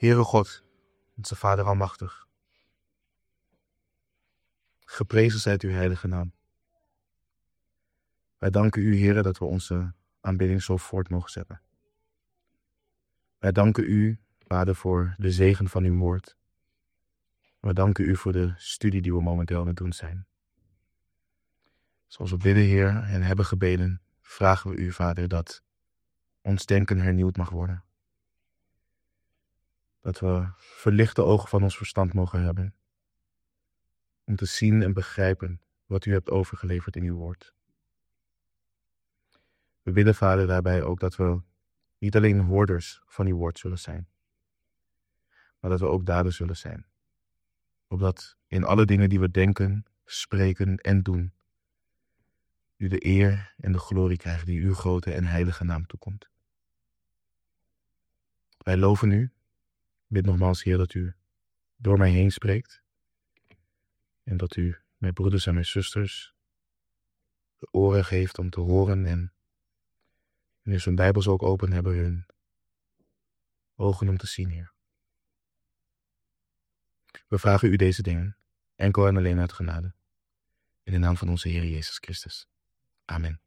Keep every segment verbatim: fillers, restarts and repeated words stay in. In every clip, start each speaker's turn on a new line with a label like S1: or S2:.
S1: Heere God, onze Vader almachtig, geprezen zijt uw heilige naam. Wij danken u, Heere, dat we onze aanbidding zo voort mogen zetten. Wij danken u, Vader, voor de zegen van uw woord. We danken u voor de studie die we momenteel aan het doen zijn. Zoals we bidden, Heer, en hebben gebeden, vragen we u, Vader, dat ons denken hernieuwd mag worden. Dat we verlichte ogen van ons verstand mogen hebben. Om te zien en begrijpen wat u hebt overgeleverd in uw woord. We bidden, Vader, daarbij ook dat we niet alleen hoorders van uw woord zullen zijn. Maar dat we ook daders zullen zijn. Opdat in alle dingen die we denken, spreken en doen, u de eer en de glorie krijgt die uw grote en heilige naam toekomt. Wij loven u. Ik bid nogmaals, Heer, dat u door mij heen spreekt. En dat u mijn broeders en mijn zusters de oren geeft om te horen. En wanneer ze hun Bijbels ook open hebben, hun ogen om te zien, Heer. We vragen u deze dingen, enkel en alleen uit genade. In de naam van onze Heer Jezus Christus. Amen.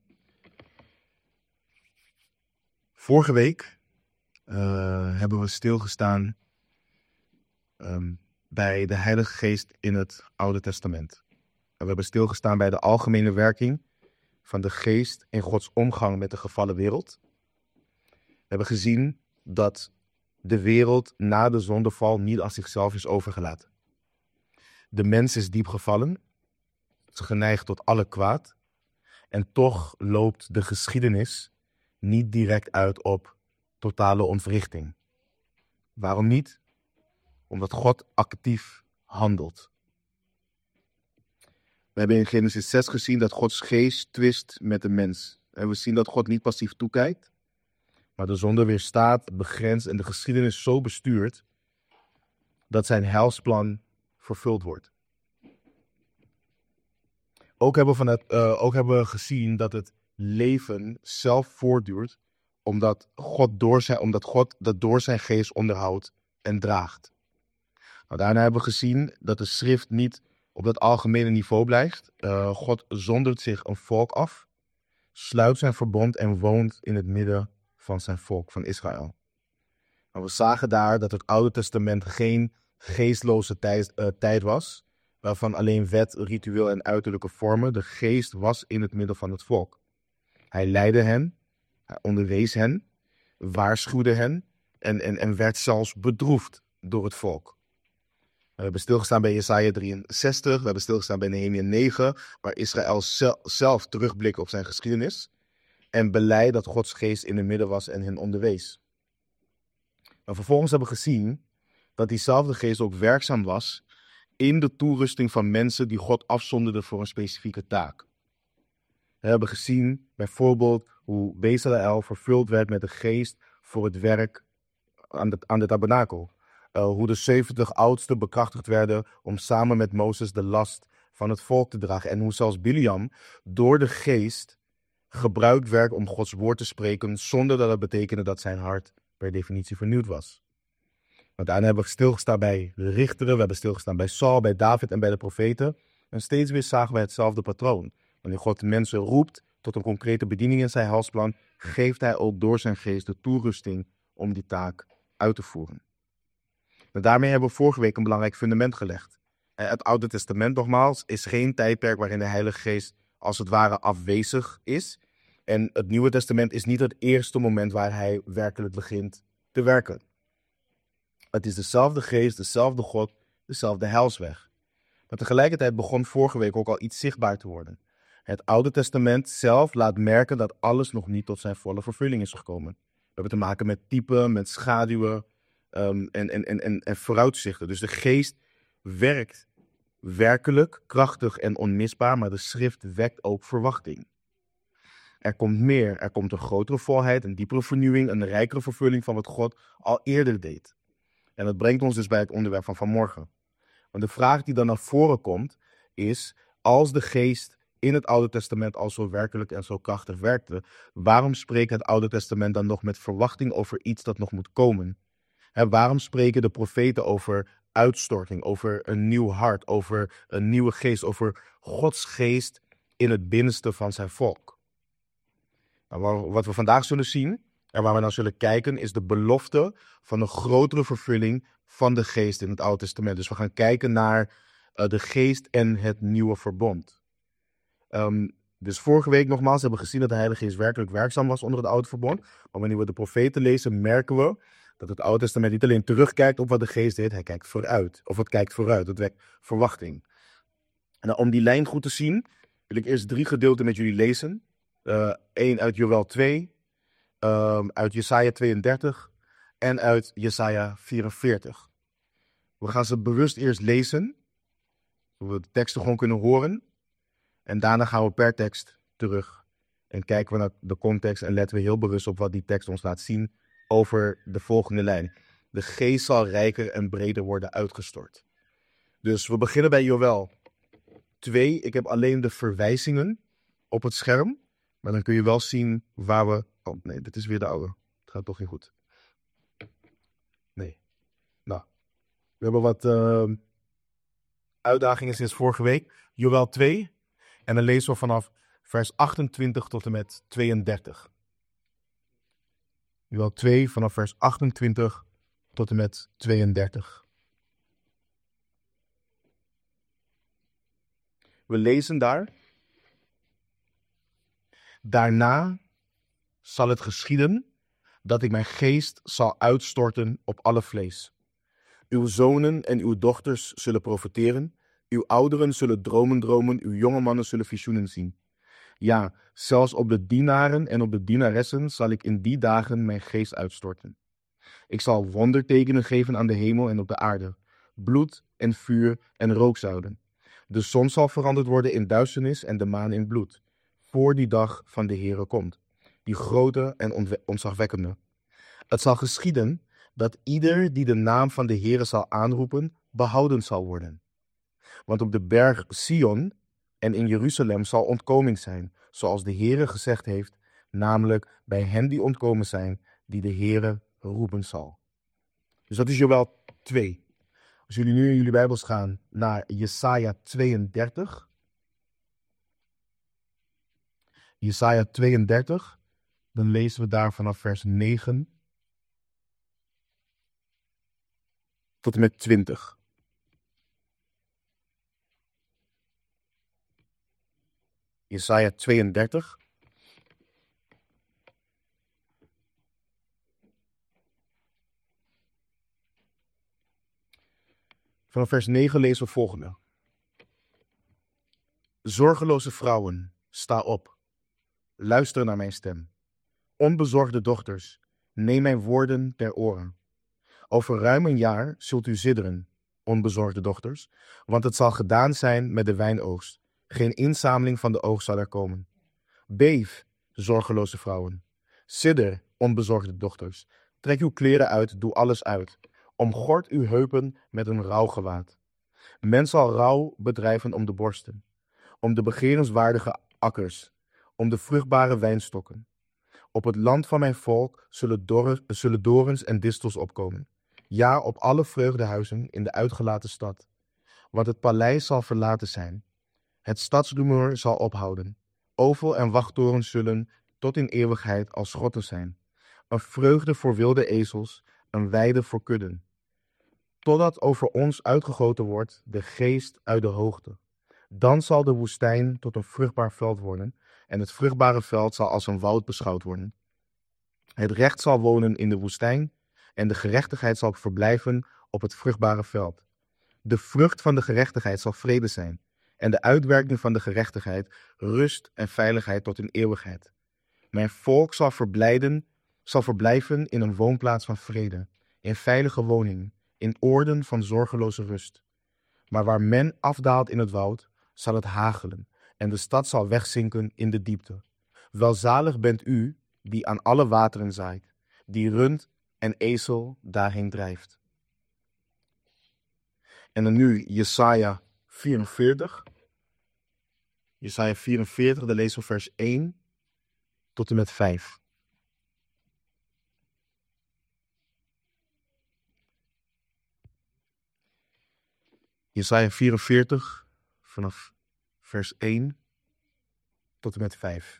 S1: Vorige week uh, hebben we stilgestaan um, bij de Heilige Geest in het Oude Testament. En we hebben stilgestaan bij de algemene werking van de Geest in Gods omgang met de gevallen wereld. We hebben gezien dat de wereld na de zondeval niet aan zichzelf is overgelaten. De mens is diep gevallen, is geneigd tot alle kwaad. En toch loopt de geschiedenis niet direct uit op totale ontwrichting. Waarom niet? Omdat God actief handelt. We hebben in Genesis zes gezien dat Gods geest twist met de mens. En we zien dat God niet passief toekijkt, maar de zonde weerstaat, begrenst en de geschiedenis zo bestuurt dat zijn heilsplan vervuld wordt. Ook hebben, we vanuit, uh, ook hebben we gezien dat het leven zelf voortduurt, omdat God, door zijn, omdat God dat door zijn geest onderhoudt en draagt. Nou, daarna hebben we gezien dat de schrift niet op dat algemene niveau blijft. Uh, God zondert zich een volk af, sluit zijn verbond en woont in het midden van zijn volk, van Israël. Nou, we zagen daar dat het Oude Testament geen geestloze tijd, uh, tijd was, waarvan alleen wet, ritueel en uiterlijke vormen. De geest was in het midden van het volk. Hij leidde hen, hij onderwees hen, waarschuwde hen en, en, en werd zelfs bedroefd door het volk. We hebben stilgestaan bij Jesaja drieënzestig, we hebben stilgestaan bij Nehemia negen, waar Israël zelf terugblikt op zijn geschiedenis en belijdt dat Gods geest in het midden was en hen onderwees. Maar vervolgens hebben we gezien dat diezelfde geest ook werkzaam was in de toerusting van mensen die God afzonderde voor een specifieke taak. We hebben gezien bijvoorbeeld hoe Bezaleel vervuld werd met de geest voor het werk aan de, aan de tabernakel. Uh, hoe de zeventig oudsten bekrachtigd werden om samen met Mozes de last van het volk te dragen. En hoe zelfs Biliam door de geest gebruikt werd om Gods woord te spreken, zonder dat het betekende dat zijn hart per definitie vernieuwd was. Want daarna hebben we stilgestaan bij de richteren, we hebben stilgestaan bij Saul, bij David en bij de profeten. En steeds weer zagen wij hetzelfde patroon. Wanneer God mensen roept tot een concrete bediening in zijn heilsplan, geeft hij ook door zijn geest de toerusting om die taak uit te voeren. En daarmee hebben we vorige week een belangrijk fundament gelegd. Het Oude Testament, nogmaals, is geen tijdperk waarin de Heilige Geest als het ware afwezig is. En het Nieuwe Testament is niet het eerste moment waar hij werkelijk begint te werken. Het is dezelfde geest, dezelfde God, dezelfde heilsweg. Maar tegelijkertijd begon vorige week ook al iets zichtbaar te worden. Het Oude Testament zelf laat merken dat alles nog niet tot zijn volle vervulling is gekomen. We hebben te maken met typen, met schaduwen um, en, en, en, en, en vooruitzichten. Dus de geest werkt werkelijk, krachtig en onmisbaar, maar de schrift wekt ook verwachting. Er komt meer, er komt een grotere volheid, een diepere vernieuwing, een rijkere vervulling van wat God al eerder deed. En dat brengt ons dus bij het onderwerp van vanmorgen. Want de vraag die dan naar voren komt is, als de geest in het Oude Testament al zo werkelijk en zo krachtig werkte, waarom spreekt het Oude Testament dan nog met verwachting over iets dat nog moet komen? Hè, waarom spreken de profeten over uitstorting, over een nieuw hart, over een nieuwe geest, over Gods geest in het binnenste van zijn volk? Nou, wat we vandaag zullen zien en waar we naar zullen kijken is de belofte van een grotere vervulling van de geest in het Oude Testament. Dus we gaan kijken naar uh, de geest en het nieuwe verbond. Um, dus vorige week nogmaals hebben we gezien dat de Heilige Geest werkelijk werkzaam was onder het Oude Verbond. Maar wanneer we de profeten lezen, merken we dat het Oude Testament niet alleen terugkijkt op wat de Geest deed, hij kijkt vooruit. Of het kijkt vooruit, het wekt verwachting. En nou, om die lijn goed te zien, wil ik eerst drie gedeelten met jullie lezen. Eén uh, uit Joël twee, um, uit Jesaja tweeëndertig en uit Jesaja vierenveertig. We gaan ze bewust eerst lezen, zodat we de teksten gewoon kunnen horen. En daarna gaan we per tekst terug en kijken we naar de context en letten we heel bewust op wat die tekst ons laat zien over de volgende lijn. De geest zal rijker en breder worden uitgestort. Dus we beginnen bij Joël twee. Ik heb alleen de verwijzingen op het scherm, maar dan kun je wel zien waar we... Oh nee, dit is weer de oude. Het gaat toch niet goed. Nee. Nou, we hebben wat uh, uitdagingen sinds vorige week. Joël twee. En dan lezen we vanaf vers achtentwintig tot en met tweeëndertig. Joël twee vanaf vers achtentwintig tot en met tweeëndertig. We lezen daar. Daarna zal het geschieden dat ik mijn geest zal uitstorten op alle vlees. Uw zonen en uw dochters zullen profeteren. Uw ouderen zullen dromen dromen, uw jonge mannen zullen visioenen zien. Ja, zelfs op de dienaren en op de dienaressen zal ik in die dagen mijn geest uitstorten. Ik zal wondertekenen geven aan de hemel en op de aarde, bloed en vuur en rookzuilen. De zon zal veranderd worden in duisternis en de maan in bloed, voor die dag van de Heere komt, die grote en ontzagwekkende. Het zal geschieden dat ieder die de naam van de Heere zal aanroepen, behouden zal worden. Want op de berg Sion en in Jeruzalem zal ontkoming zijn, zoals de Heere gezegd heeft, namelijk bij hen die ontkomen zijn, die de Heere roepen zal. Dus dat is Joël twee. Als jullie nu in jullie Bijbels gaan naar Jesaja tweeëndertig. Jesaja tweeëndertig, dan lezen we daar vanaf vers negen tot en met twintig. Jesaja tweeëndertig. Vanaf vers negen lezen we het volgende. Zorgeloze vrouwen, sta op. Luister naar mijn stem. Onbezorgde dochters, neem mijn woorden ter oren. Over ruim een jaar zult u sidderen, onbezorgde dochters, want het zal gedaan zijn met de wijnoogst. Geen inzameling van de oogst zal er komen. Beef, zorgeloze vrouwen. Sidder, onbezorgde dochters. Trek uw kleren uit, doe alles uit. Omgord uw heupen met een rouwgewaad. Men zal rouw bedrijven om de borsten, om de begerenswaardige akkers, om de vruchtbare wijnstokken. Op het land van mijn volk zullen, dorre, zullen dorens en distels opkomen. Ja, op alle vreugdehuizen in de uitgelaten stad. Want het paleis zal verlaten zijn. Het stadsrumoer zal ophouden. Ovel en wachttorens zullen tot in eeuwigheid als schotten zijn. Een vreugde voor wilde ezels, een weide voor kudden. Totdat over ons uitgegoten wordt de geest uit de hoogte. Dan zal de woestijn tot een vruchtbaar veld worden en het vruchtbare veld zal als een woud beschouwd worden. Het recht zal wonen in de woestijn en de gerechtigheid zal verblijven op het vruchtbare veld. De vrucht van de gerechtigheid zal vrede zijn en de uitwerking van de gerechtigheid rust en veiligheid tot in eeuwigheid. Mijn volk zal verblijden, zal verblijven in een woonplaats van vrede, in veilige woningen, in oorden van zorgeloze rust. Maar waar men afdaalt in het woud, zal het hagelen en de stad zal wegzinken in de diepte. Welzalig bent u die aan alle wateren zaait, die rund en ezel daarheen drijft. En dan nu Jesaja vierenveertig. Jesaja vierenveertig, daar lezen we vers één tot en met vijf. Jesaja vierenveertig, vanaf vers één tot en met vijf.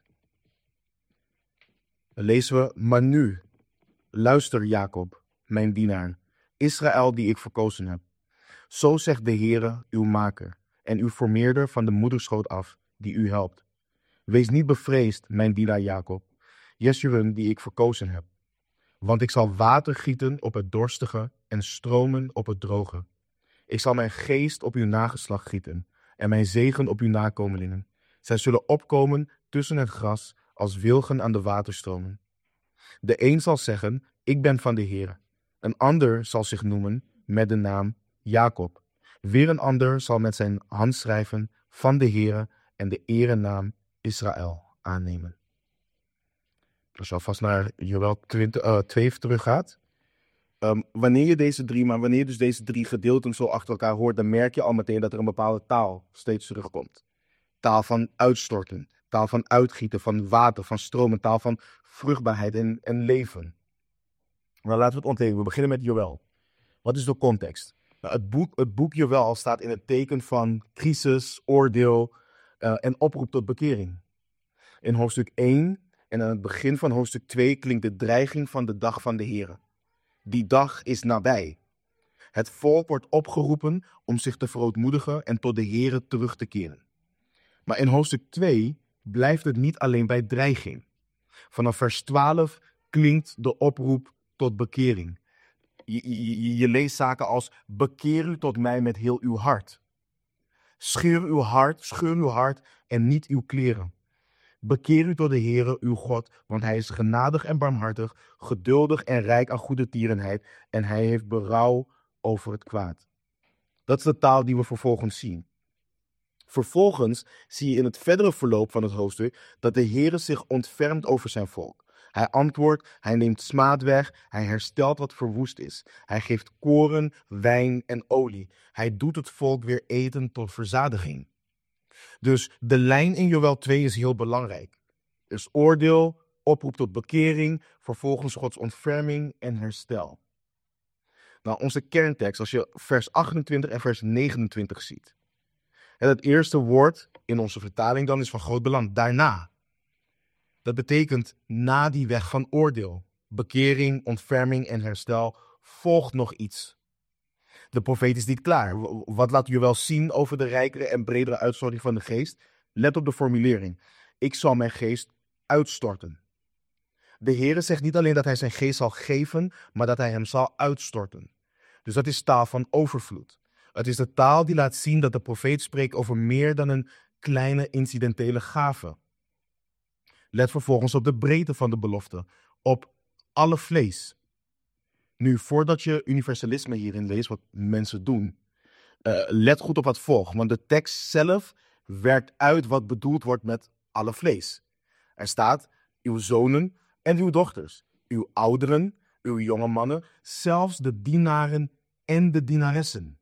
S1: Dan lezen we, maar nu, luister Jacob, mijn dienaar, Israël die ik verkozen heb. Zo zegt de Heere, uw maker, en uw formeerder van de moederschoot af, die u helpt. Wees niet bevreesd, mijn dienaar Jacob, Jeshurun die ik verkozen heb. Want ik zal water gieten op het dorstige en stromen op het droge. Ik zal mijn geest op uw nageslacht gieten en mijn zegen op uw nakomelingen. Zij zullen opkomen tussen het gras als wilgen aan de waterstromen. De een zal zeggen, ik ben van de Heere. Een ander zal zich noemen met de naam Jacob. Weer een ander zal met zijn hand schrijven van de Heere en de erenaam Israël aannemen. Als je alvast naar Joël twee teruggaat. Um, wanneer je deze drie, maar wanneer je dus deze drie gedeelten zo achter elkaar hoort, dan merk je al meteen dat er een bepaalde taal steeds terugkomt. Taal van uitstorten, taal van uitgieten, van water, van stromen, taal van vruchtbaarheid en, en leven. Maar laten we het ontdekken. We beginnen met Joël. Wat is de context? Nou, het, boek, het boek Joël staat in het teken van crisis, oordeel uh, en oproep tot bekering. In hoofdstuk één en aan het begin van hoofdstuk twee klinkt de dreiging van de dag van de Heere. Die dag is nabij. Het volk wordt opgeroepen om zich te verootmoedigen en tot de Heere terug te keren. Maar in hoofdstuk twee blijft het niet alleen bij dreiging. Vanaf vers twaalf klinkt de oproep tot bekering. Je, je, je leest zaken als, bekeer u tot mij met heel uw hart. Scheur uw hart, scheur uw hart en niet uw kleren. Bekeer u tot de Heere, uw God, want hij is genadig en barmhartig, geduldig en rijk aan goede tierenheid en hij heeft berouw over het kwaad. Dat is de taal die we vervolgens zien. Vervolgens zie je in het verdere verloop van het hoofdstuk dat de Heere zich ontfermt over zijn volk. Hij antwoordt, hij neemt smaad weg, hij herstelt wat verwoest is. Hij geeft koren, wijn en olie. Hij doet het volk weer eten tot verzadiging. Dus de lijn in Joël twee is heel belangrijk. Dus oordeel, oproep tot bekering, vervolgens Gods ontferming en herstel. Nou, onze kerntekst, als je vers achtentwintig en vers negenentwintig ziet. En het eerste woord in onze vertaling dan is van groot belang, daarna. Dat betekent na die weg van oordeel, bekering, ontferming en herstel volgt nog iets. De profeet is niet klaar. Wat laat Joël zien over de rijkere en bredere uitstorting van de geest? Let op de formulering. Ik zal mijn geest uitstorten. De Heere zegt niet alleen dat hij zijn geest zal geven, maar dat hij hem zal uitstorten. Dus dat is taal van overvloed. Het is de taal die laat zien dat de profeet spreekt over meer dan een kleine incidentele gave. Let vervolgens op de breedte van de belofte, op alle vlees. Nu, voordat je universalisme hierin leest, wat mensen doen, uh, let goed op wat volgt. Want de tekst zelf werkt uit wat bedoeld wordt met alle vlees. Er staat, uw zonen en uw dochters, uw ouderen, uw jonge mannen, zelfs de dienaren en de dienaressen.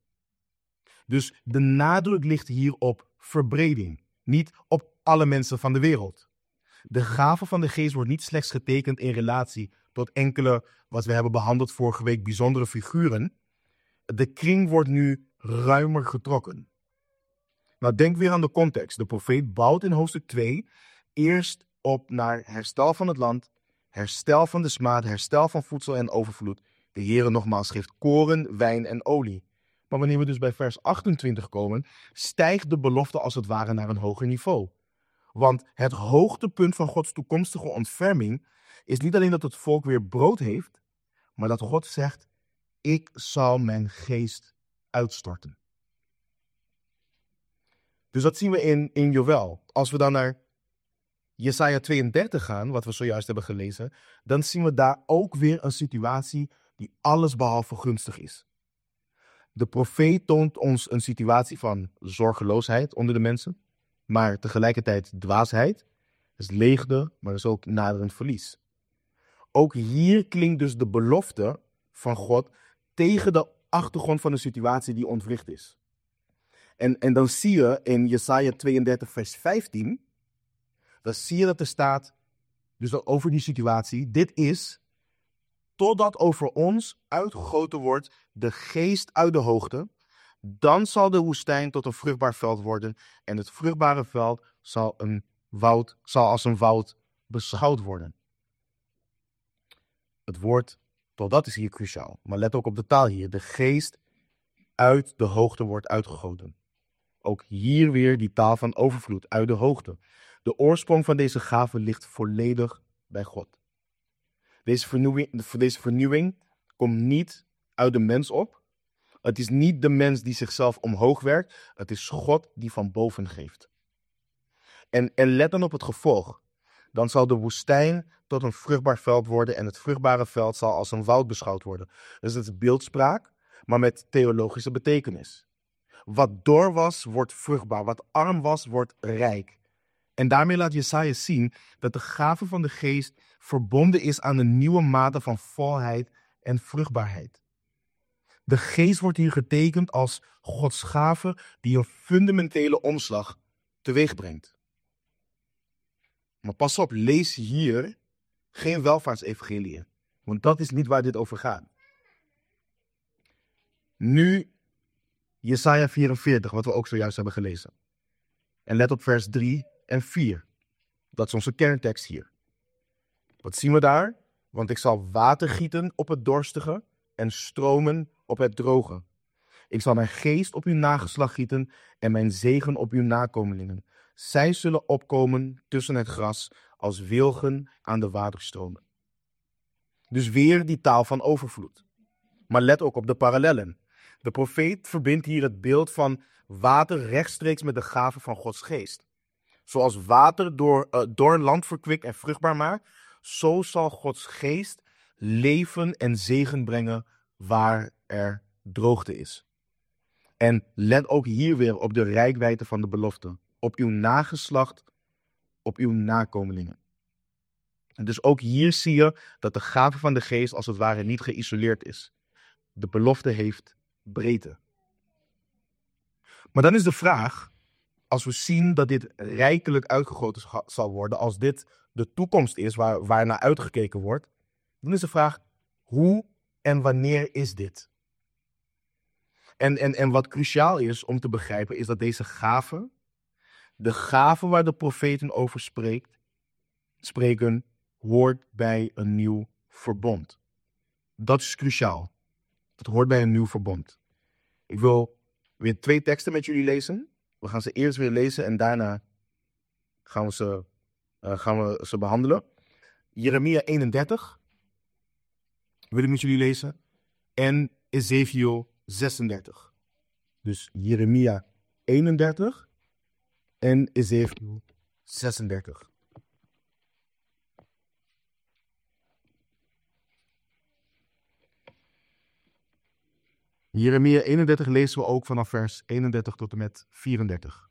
S1: Dus de nadruk ligt hier op verbreding, niet op alle mensen van de wereld. De gave van de geest wordt niet slechts getekend in relatie tot enkele, wat we hebben behandeld vorige week, bijzondere figuren. De kring wordt nu ruimer getrokken. Nou, denk weer aan de context. De profeet bouwt in hoofdstuk twee eerst op naar herstel van het land, herstel van de smaad, herstel van voedsel en overvloed. De Heere nogmaals geeft koren, wijn en olie. Maar wanneer we dus bij vers achtentwintig komen, stijgt de belofte als het ware naar een hoger niveau. Want het hoogtepunt van Gods toekomstige ontferming is niet alleen dat het volk weer brood heeft, maar dat God zegt, ik zal mijn geest uitstorten. Dus dat zien we in, in Joël. Als we dan naar Jesaja tweeëndertig gaan, wat we zojuist hebben gelezen, dan zien we daar ook weer een situatie die allesbehalve gunstig is. De profeet toont ons een situatie van zorgeloosheid onder de mensen, maar tegelijkertijd dwaasheid. Dat is leegte, maar dat is ook naderend verlies. Ook hier klinkt dus de belofte van God tegen de achtergrond van een situatie die ontwricht is. En, en dan zie je in Jesaja tweeëndertig vers vijftien, dan zie je dat er staat, dus dat over die situatie, dit is, totdat over ons uitgegoten wordt de geest uit de hoogte, Dan zal de woestijn tot een vruchtbaar veld worden en het vruchtbare veld zal, een woud, zal als een woud beschouwd worden. Het woord, tot dat is hier cruciaal, maar let ook op de taal hier. De geest uit de hoogte wordt uitgegoten. Ook hier weer die taal van overvloed, uit de hoogte. De oorsprong van deze gave ligt volledig bij God. Deze vernieuwing, deze vernieuwing komt niet uit de mens op. Het is niet de mens die zichzelf omhoog werkt. Het is God die van boven geeft. En, en let dan op het gevolg. Dan zal de woestijn tot een vruchtbaar veld worden en het vruchtbare veld zal als een woud beschouwd worden. Dus het is beeldspraak, maar met theologische betekenis. Wat dor was, wordt vruchtbaar. Wat arm was, wordt rijk. En daarmee laat Jesaja zien dat de gave van de geest verbonden is aan een nieuwe mate van volheid en vruchtbaarheid. De geest wordt hier getekend als Gods gave die een fundamentele omslag teweeg brengt. Maar pas op, lees hier geen welvaartsevangelie, want dat is niet waar dit over gaat. Nu Jesaja vierenveertig, wat we ook zojuist hebben gelezen. En let op vers drie en vier. Dat is onze kerntekst hier. Wat zien we daar? Want ik zal water gieten op het dorstige en stromen op het droge. Ik zal mijn geest op uw nageslacht gieten en mijn zegen op uw nakomelingen. Zij zullen opkomen tussen het gras als wilgen aan de waterstromen. Dus weer die taal van overvloed. Maar let ook op de parallellen. De profeet verbindt hier het beeld van water rechtstreeks met de gave van Gods geest. Zoals water door, uh, door land verkwikt en vruchtbaar maakt, zo zal Gods geest leven en zegen brengen waar er droogte is. En let ook hier weer op de reikwijdte van de belofte. Op uw nageslacht, op uw nakomelingen. En dus ook hier zie je dat de gave van de geest als het ware niet geïsoleerd is. De belofte heeft breedte. Maar dan is de vraag, als we zien dat dit rijkelijk uitgegoten zal worden, als dit de toekomst is waar, waar naar uitgekeken wordt, dan is de vraag, hoe en wanneer is dit? En, en, en wat cruciaal is om te begrijpen, is dat deze gave, de gave waar de profeten over spreekt, spreken, hoort bij een nieuw verbond. Dat is cruciaal. Het hoort bij een nieuw verbond. Ik wil weer twee teksten met jullie lezen. We gaan ze eerst weer lezen en daarna gaan we ze, uh, gaan we ze behandelen. Jeremia eenendertig wil ik met jullie lezen. En Ezekiel zesendertig. Dus Jeremia eenendertig en Ezekiel zesendertig. Jeremia eenendertig lezen we ook vanaf vers eenendertig tot en met vierendertig.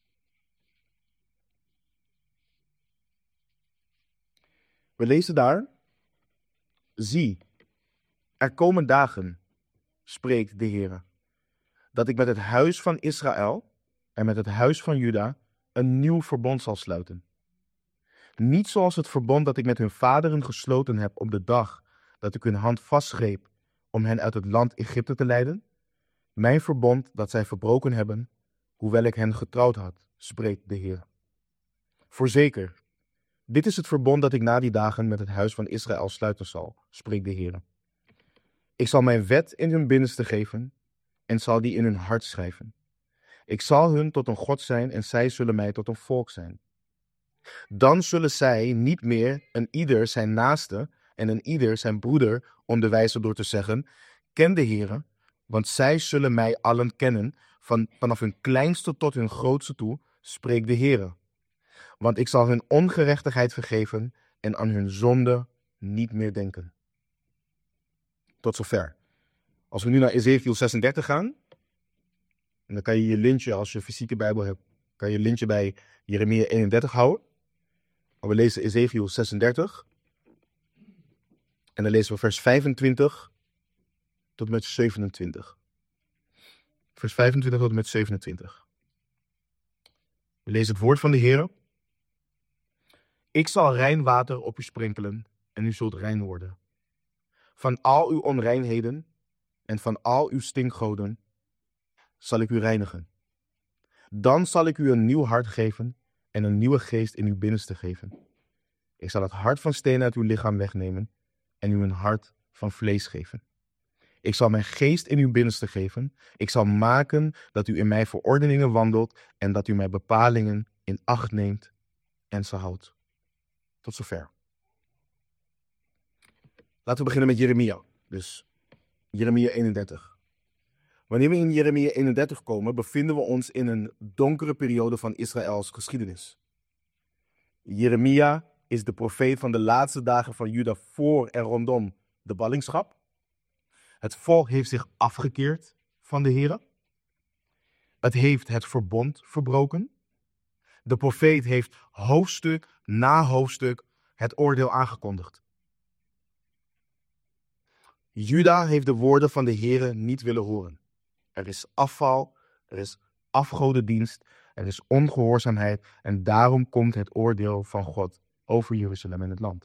S1: We lezen daar: Zie, er komen dagen, spreekt de Heer, dat ik met het huis van Israël en met het huis van Juda een nieuw verbond zal sluiten. Niet zoals het verbond dat ik met hun vaderen gesloten heb op de dag dat ik hun hand vastgreep om hen uit het land Egypte te leiden. Mijn verbond dat zij verbroken hebben, hoewel ik hen getrouwd had, spreekt de Heer. Voorzeker, dit is het verbond dat ik na die dagen met het huis van Israël sluiten zal, spreekt de Heer. Ik zal mijn wet in hun binnenste geven en zal die in hun hart schrijven. Ik zal hun tot een God zijn en zij zullen mij tot een volk zijn. Dan zullen zij niet meer een ieder zijn naaste en een ieder zijn broeder onderwijzen door te zeggen, ken de Heere, want zij zullen mij allen kennen, van, vanaf hun kleinste tot hun grootste toe, spreekt de Heere. Want ik zal hun ongerechtigheid vergeven en aan hun zonde niet meer denken. Tot zover. Als we nu naar Ezekiel zesendertig gaan, en dan kan je je lintje, als je fysieke Bijbel hebt, kan je je lintje bij Jeremia eenendertig houden. Maar we lezen Ezekiel zesendertig. En dan lezen we vers vijfentwintig tot en met zevenentwintig. Vers vijfentwintig tot en met zevenentwintig. We lezen het woord van de Heer. Ik zal rein water op u sprenkelen en u zult rein worden. Van al uw onreinheden en van al uw stinkgoden zal ik u reinigen. Dan zal ik u een nieuw hart geven en een nieuwe geest in uw binnenste geven. Ik zal het hart van steen uit uw lichaam wegnemen en u een hart van vlees geven. Ik zal mijn geest in uw binnenste geven. Ik zal maken dat u in mijn verordeningen wandelt en dat u mijn bepalingen in acht neemt en ze houdt. Tot zover. Laten we beginnen met Jeremia. Dus Jeremia eenendertig. Wanneer we in Jeremia eenendertig komen, bevinden we ons in een donkere periode van Israëls geschiedenis. Jeremia is de profeet van de laatste dagen van Juda voor en rondom de ballingschap. Het volk heeft zich afgekeerd van de Here. Het heeft het verbond verbroken. De profeet heeft hoofdstuk na hoofdstuk het oordeel aangekondigd. Juda heeft de woorden van de Here niet willen horen. Er is afval, er is afgodendienst, er is ongehoorzaamheid en daarom komt het oordeel van God over Jeruzalem en het land.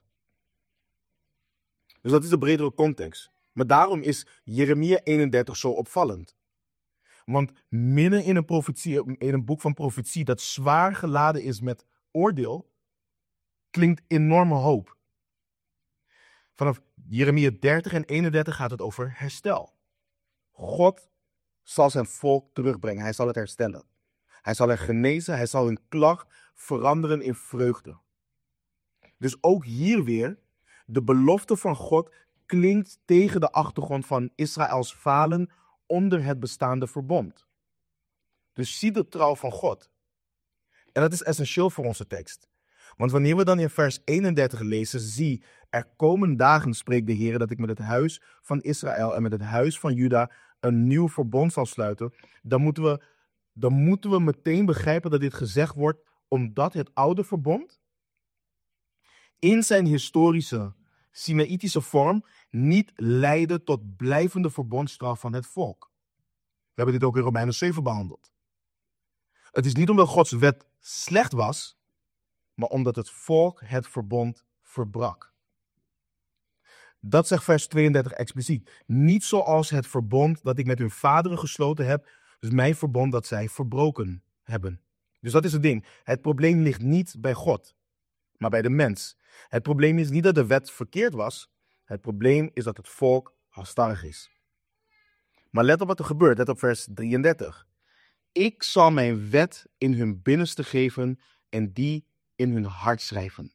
S1: Dus dat is de bredere context. Maar daarom is Jeremia eenendertig zo opvallend. Want midden in een, profetie, in een boek van profetie dat zwaar geladen is met oordeel, klinkt enorme hoop. Vanaf Jeremia dertig en eenendertig gaat het over herstel. God zal zijn volk terugbrengen. Hij zal het herstellen. Hij zal er genezen. Hij zal hun klacht veranderen in vreugde. Dus ook hier weer, de belofte van God klinkt tegen de achtergrond van Israëls falen onder het bestaande verbond. Dus zie de trouw van God. En dat is essentieel voor onze tekst. Want wanneer we dan in vers eenendertig lezen, zie, er komen dagen, spreekt de Heer, dat ik met het huis van Israël en met het huis van Juda een nieuw verbond zal sluiten, dan moeten we, dan moeten we meteen begrijpen dat dit gezegd wordt omdat het oude verbond in zijn historische, Sinaïtische vorm niet leidde tot blijvende verbondstraf van het volk. We hebben dit ook in Romeinen zeven behandeld. Het is niet omdat Gods wet slecht was, maar omdat het volk het verbond verbrak. Dat zegt vers tweeëndertig expliciet. Niet zoals het verbond dat ik met hun vaderen gesloten heb, dus mijn verbond dat zij verbroken hebben. Dus dat is het ding. Het probleem ligt niet bij God, maar bij de mens. Het probleem is niet dat de wet verkeerd was. Het probleem is dat het volk halstarrig is. Maar let op wat er gebeurt. Let op vers drieëndertig. Ik zal mijn wet in hun binnenste geven en die in hun hart schrijven.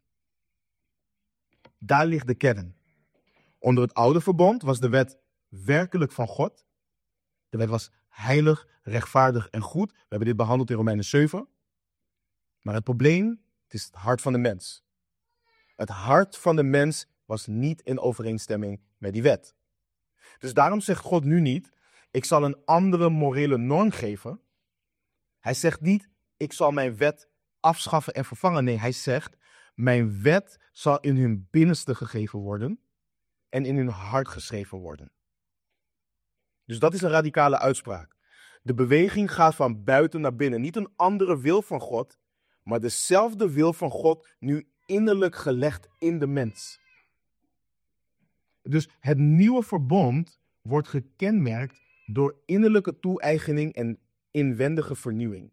S1: Daar ligt de kern. Onder het oude verbond was de wet werkelijk van God. De wet was heilig, rechtvaardig en goed. We hebben dit behandeld in Romeinen zeven. Maar het probleem, het is het hart van de mens. Het hart van de mens was niet in overeenstemming met die wet. Dus daarom zegt God nu niet, ik zal een andere morele norm geven. Hij zegt niet, ik zal mijn wet afschaffen en vervangen. Nee, hij zegt, mijn wet zal in hun binnenste gegeven worden en in hun hart geschreven worden. Dus dat is een radicale uitspraak. De beweging gaat van buiten naar binnen. Niet een andere wil van God, maar dezelfde wil van God nu innerlijk gelegd in de mens. Dus het nieuwe verbond wordt gekenmerkt door innerlijke toe-eigening en inwendige vernieuwing.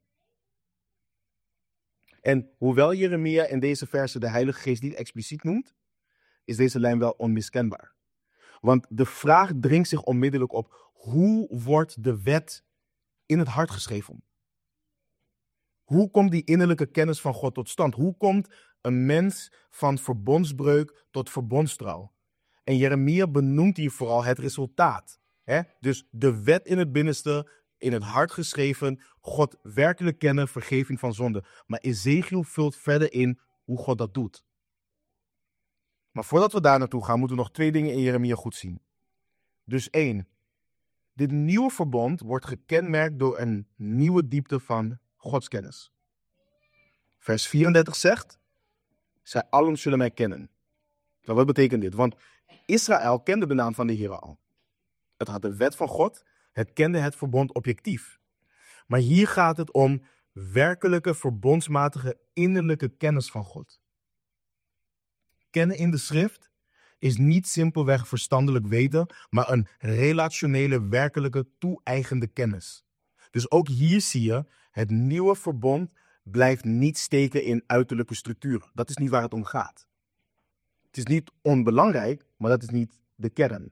S1: En hoewel Jeremia in deze verse de Heilige Geest niet expliciet noemt, is deze lijn wel onmiskenbaar. Want de vraag dringt zich onmiddellijk op, hoe wordt de wet in het hart geschreven? Hoe komt die innerlijke kennis van God tot stand? Hoe komt een mens van verbondsbreuk tot verbondstrouw? En Jeremia benoemt hier vooral het resultaat. Hè? Dus de wet in het binnenste, in het hart geschreven, God werkelijk kennen, vergeving van zonde. Maar Ezekiel vult verder in hoe God dat doet. Maar voordat we daar naartoe gaan, moeten we nog twee dingen in Jeremia goed zien. Dus één, dit nieuwe verbond wordt gekenmerkt door een nieuwe diepte van godskennis. Vers vierendertig zegt, zij allen zullen mij kennen. Nou, wat betekent dit? Want Israël kende de naam van de Heer al. Het had de wet van God, het kende het verbond objectief. Maar hier gaat het om werkelijke verbondsmatige innerlijke kennis van God. Kennen in de schrift is niet simpelweg verstandelijk weten, maar een relationele, werkelijke, toe-eigende kennis. Dus ook hier zie je, het nieuwe verbond blijft niet steken in uiterlijke structuren. Dat is niet waar het om gaat. Het is niet onbelangrijk, maar dat is niet de kern.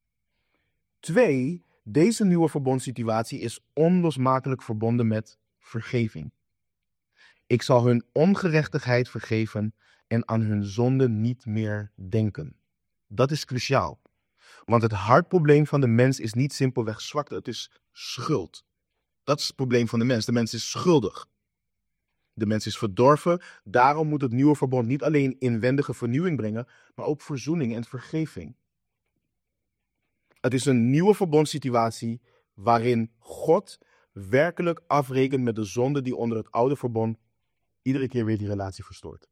S1: Twee, deze nieuwe verbondssituatie is onlosmakelijk verbonden met vergeving. Ik zal hun ongerechtigheid vergeven en aan hun zonde niet meer denken. Dat is cruciaal. Want het hartprobleem van de mens is niet simpelweg zwakte, het is schuld. Dat is het probleem van de mens. De mens is schuldig. De mens is verdorven. Daarom moet het nieuwe verbond niet alleen inwendige vernieuwing brengen, maar ook verzoening en vergeving. Het is een nieuwe verbondssituatie waarin God werkelijk afrekent met de zonde die onder het oude verbond iedere keer weer die relatie verstoort.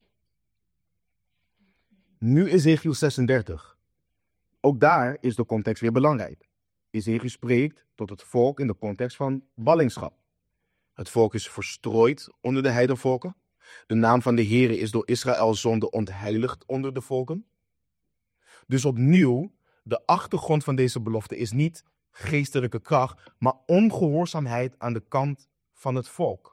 S1: Nu Ezekiel zesendertig. Ook daar is de context weer belangrijk. Ezekiel spreekt tot het volk in de context van ballingschap. Het volk is verstrooid onder de heidenvolken. De naam van de Heere is door Israëls zonde ontheiligd onder de volken. Dus opnieuw, de achtergrond van deze belofte is niet geestelijke kracht, maar ongehoorzaamheid aan de kant van het volk.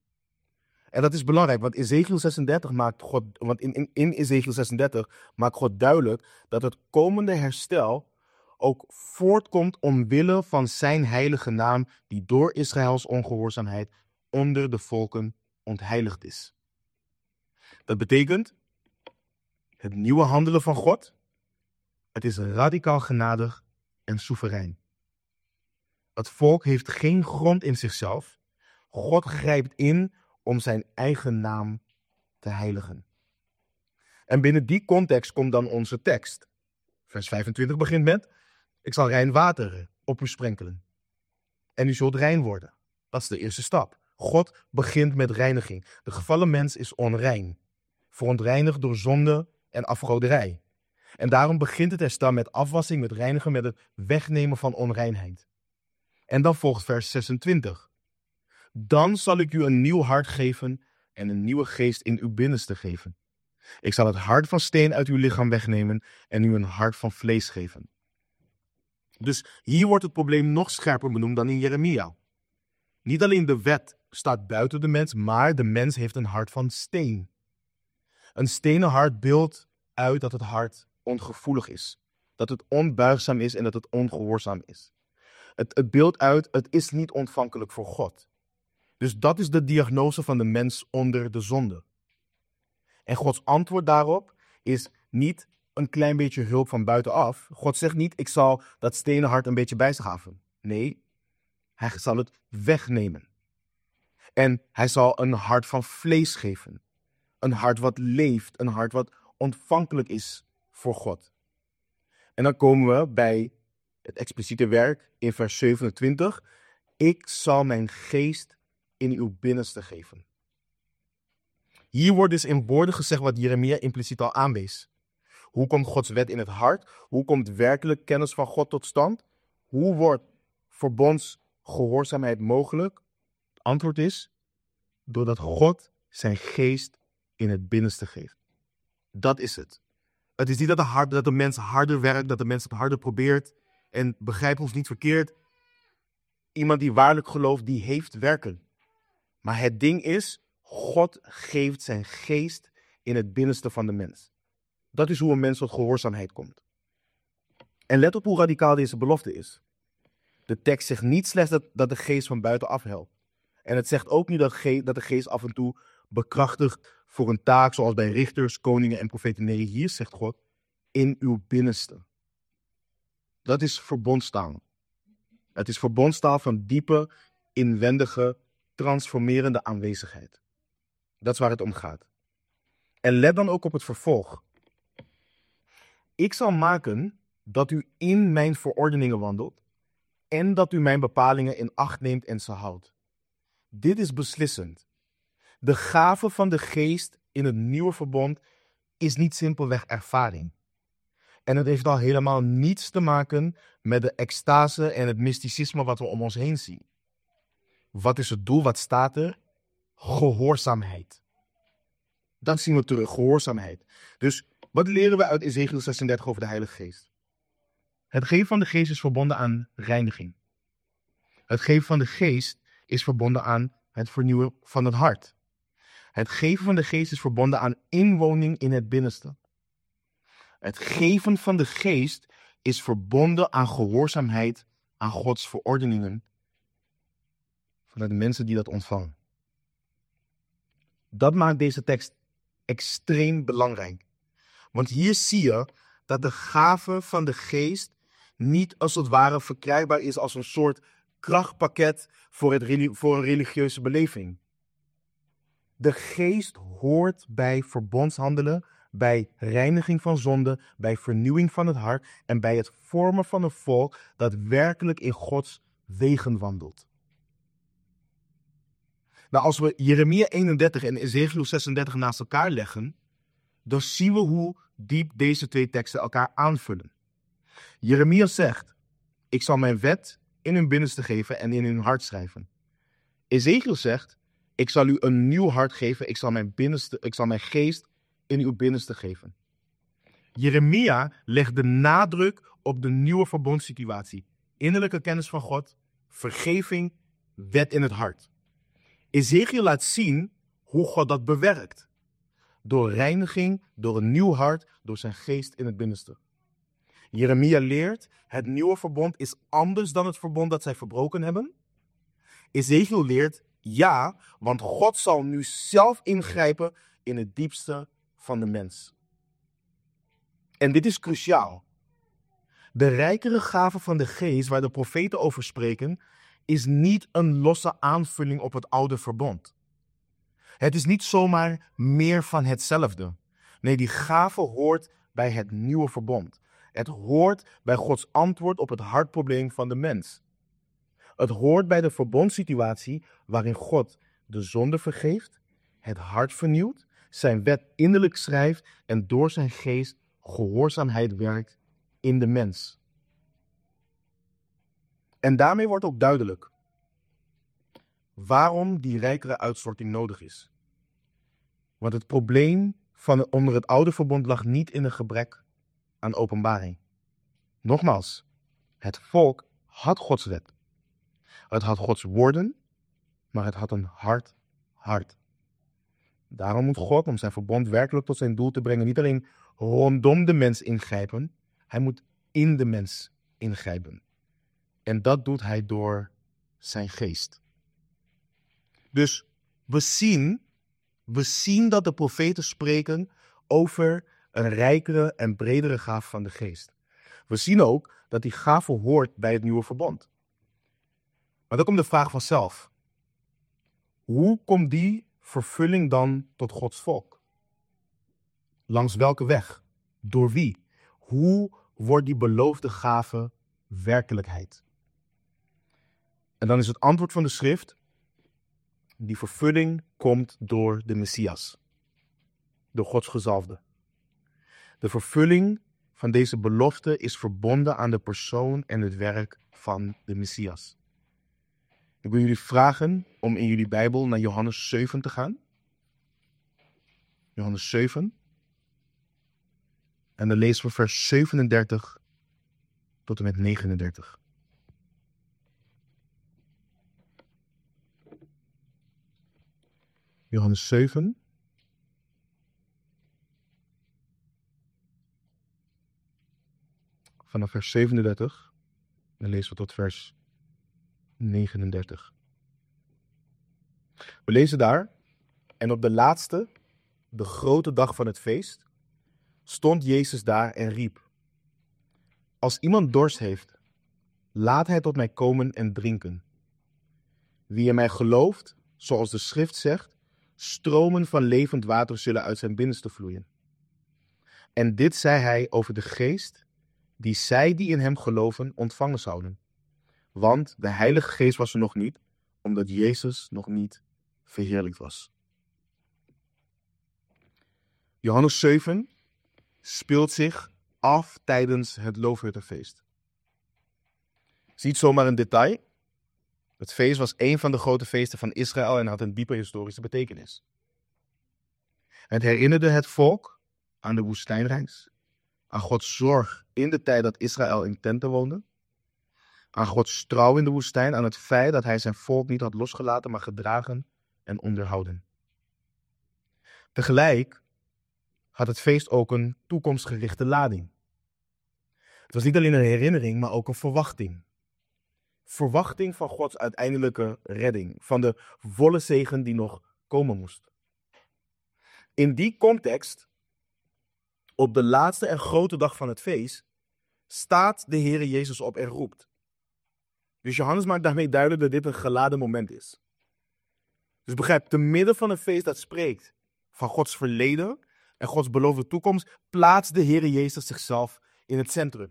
S1: En dat is belangrijk, want Ezekiel zesendertig maakt God, want in, in, in Ezekiel zesendertig maakt God duidelijk dat het komende herstel ook voortkomt omwille van zijn heilige naam, die door Israëls ongehoorzaamheid onder de volken ontheiligd is. Dat betekent het nieuwe handelen van God. Het is radicaal genadig en soeverein. Het volk heeft geen grond in zichzelf. God grijpt in om zijn eigen naam te heiligen. En binnen die context komt dan onze tekst. Vers vijfentwintig begint met: ik zal rein water op u sprenkelen. En u zult rein worden. Dat is de eerste stap. God begint met reiniging. De gevallen mens is onrein. Verontreinigd door zonde en afgoderij. En daarom begint het herstel met afwassing, met reinigen, met het wegnemen van onreinheid. En dan volgt vers zesentwintig. Dan zal ik u een nieuw hart geven en een nieuwe geest in uw binnenste geven. Ik zal het hart van steen uit uw lichaam wegnemen en u een hart van vlees geven. Dus hier wordt het probleem nog scherper benoemd dan in Jeremia. Niet alleen de wet staat buiten de mens, maar de mens heeft een hart van steen. Een stenen hart beeldt uit dat het hart ongevoelig is. Dat het onbuigzaam is en dat het ongehoorzaam is. Het, het beeldt uit, het is niet ontvankelijk voor God. Dus dat is de diagnose van de mens onder de zonde. En Gods antwoord daarop is niet een klein beetje hulp van buitenaf. God zegt niet, ik zal dat stenen hart een beetje bij zich houden. Nee, hij zal het wegnemen. En hij zal een hart van vlees geven. Een hart wat leeft, een hart wat ontvankelijk is voor God. En dan komen we bij het expliciete werk in vers zevenentwintig. Ik zal mijn geest in uw binnenste geven. Hier wordt dus in woorden gezegd wat Jeremia impliciet al aanwees. Hoe komt Gods wet in het hart? Hoe komt werkelijk kennis van God tot stand? Hoe wordt verbondsgehoorzaamheid mogelijk? Het antwoord is, doordat God zijn geest in het binnenste geeft. Dat is het. Het is niet dat de, hard, dat de mens harder werkt, dat de mens het harder probeert. En begrijp ons niet verkeerd. Iemand die waarlijk gelooft, die heeft werken. Maar het ding is, God geeft zijn geest in het binnenste van de mens. Dat is hoe een mens tot gehoorzaamheid komt. En let op hoe radicaal deze belofte is. De tekst zegt niet slechts dat, dat de geest van buitenaf helpt. En het zegt ook niet dat, ge, dat de geest af en toe bekrachtigt voor een taak zoals bij richters, koningen en profeten. Nee, hier zegt God, in uw binnenste. Dat is verbondstaal. Het is verbondstaal van diepe, inwendige, transformerende aanwezigheid. Dat is waar het om gaat. En let dan ook op het vervolg. Ik zal maken dat u in mijn verordeningen wandelt en dat u mijn bepalingen in acht neemt en ze houdt. Dit is beslissend. De gave van de geest in het nieuwe verbond is niet simpelweg ervaring. En het heeft al helemaal niets te maken met de extase en het mysticisme wat we om ons heen zien. Wat is het doel? Wat staat er? Gehoorzaamheid. Dat zien we terug, gehoorzaamheid. Dus wat leren we uit Ezekiel zesendertig over de Heilige Geest? Het geven van de Geest is verbonden aan reiniging. Het geven van de Geest is verbonden aan het vernieuwen van het hart. Het geven van de geest is verbonden aan inwoning in het binnenste. Het geven van de geest is verbonden aan gehoorzaamheid aan Gods verordeningen vanuit de mensen die dat ontvangen. Dat maakt deze tekst extreem belangrijk. Want hier zie je dat de gave van de geest niet als het ware verkrijgbaar is als een soort krachtpakket voor, het, voor een religieuze beleving. De geest hoort bij verbondshandelen, bij reiniging van zonde, bij vernieuwing van het hart en bij het vormen van een volk dat werkelijk in Gods wegen wandelt. Nou, als we Jeremia eenendertig en Ezekiel zesendertig naast elkaar leggen, dan zien we hoe diep deze twee teksten elkaar aanvullen. Jeremia zegt, ik zal mijn wet in hun binnenste geven en in hun hart schrijven. Ezekiel zegt, ik zal u een nieuw hart geven, ik zal mijn, binnenste, ik zal mijn geest in uw binnenste geven. Jeremia legt de nadruk op de nieuwe verbondssituatie. Innerlijke kennis van God, vergeving, wet in het hart. Ezekiel laat zien hoe God dat bewerkt. Door reiniging, door een nieuw hart, door zijn geest in het binnenste. Jeremia leert, het nieuwe verbond is anders dan het verbond dat zij verbroken hebben. Ezekiel leert, ja, want God zal nu zelf ingrijpen in het diepste van de mens. En dit is cruciaal. De rijkere gave van de geest waar de profeten over spreken, is niet een losse aanvulling op het oude verbond. Het is niet zomaar meer van hetzelfde. Nee, die gave hoort bij het nieuwe verbond. Het hoort bij Gods antwoord op het hartprobleem van de mens. Het hoort bij de verbondssituatie waarin God de zonde vergeeft, het hart vernieuwt, zijn wet innerlijk schrijft en door zijn geest gehoorzaamheid werkt in de mens. En daarmee wordt ook duidelijk waarom die rijkere uitstorting nodig is. Want het probleem van onder het oude verbond lag niet in een gebrek aan openbaring. Nogmaals, het volk had Gods wet. Het had Gods woorden, maar het had een hard hart. Daarom moet God, om zijn verbond werkelijk tot zijn doel te brengen, niet alleen rondom de mens ingrijpen, hij moet in de mens ingrijpen. En dat doet hij door zijn geest. Dus we zien, we zien dat de profeten spreken over een rijkere en bredere gave van de geest. We zien ook dat die gave hoort bij het nieuwe verbond. Maar dan komt de vraag vanzelf. Hoe komt die vervulling dan tot Gods volk? Langs welke weg? Door wie? Hoe wordt die beloofde gave werkelijkheid? En dan is het antwoord van de schrift, die vervulling komt door de Messias, door Gods gezalfde. De vervulling van deze belofte is verbonden aan de persoon en het werk van de Messias. Ik wil jullie vragen om in jullie Bijbel naar Johannes zeven te gaan. Johannes zeven. En dan lezen we vers zevenendertig tot en met negenendertig. Johannes zeven. Vanaf vers zevenendertig. En lezen we tot vers negenendertig. We lezen daar. En op de laatste, de grote dag van het feest, stond Jezus daar en riep: als iemand dorst heeft, laat hij tot mij komen en drinken. Wie in mij gelooft, zoals de schrift zegt, stromen van levend water zullen uit zijn binnenste vloeien. En dit zei hij over de geest, die zij die in hem geloven ontvangen zouden. Want de Heilige Geest was er nog niet, omdat Jezus nog niet verheerlijkt was. Johannes zeven speelt zich af tijdens het Loofhuttenfeest. Ziet zomaar een detail. Het feest was een van de grote feesten van Israël en had een diepe historische betekenis. Het herinnerde het volk aan de woestijnreis, aan Gods zorg in de tijd dat Israël in tenten woonde, aan Gods trouw in de woestijn, aan het feit dat hij zijn volk niet had losgelaten, maar gedragen en onderhouden. Tegelijk had het feest ook een toekomstgerichte lading. Het was niet alleen een herinnering, maar ook een verwachting. Verwachting van Gods uiteindelijke redding, van de volle zegen die nog komen moest. In die context, op de laatste en grote dag van het feest, staat de Heere Jezus op en roept. Dus Johannes maakt daarmee duidelijk dat dit een geladen moment is. Dus begrijp, te midden van een feest dat spreekt van Gods verleden en Gods beloofde toekomst, plaatst de Heere Jezus zichzelf in het centrum.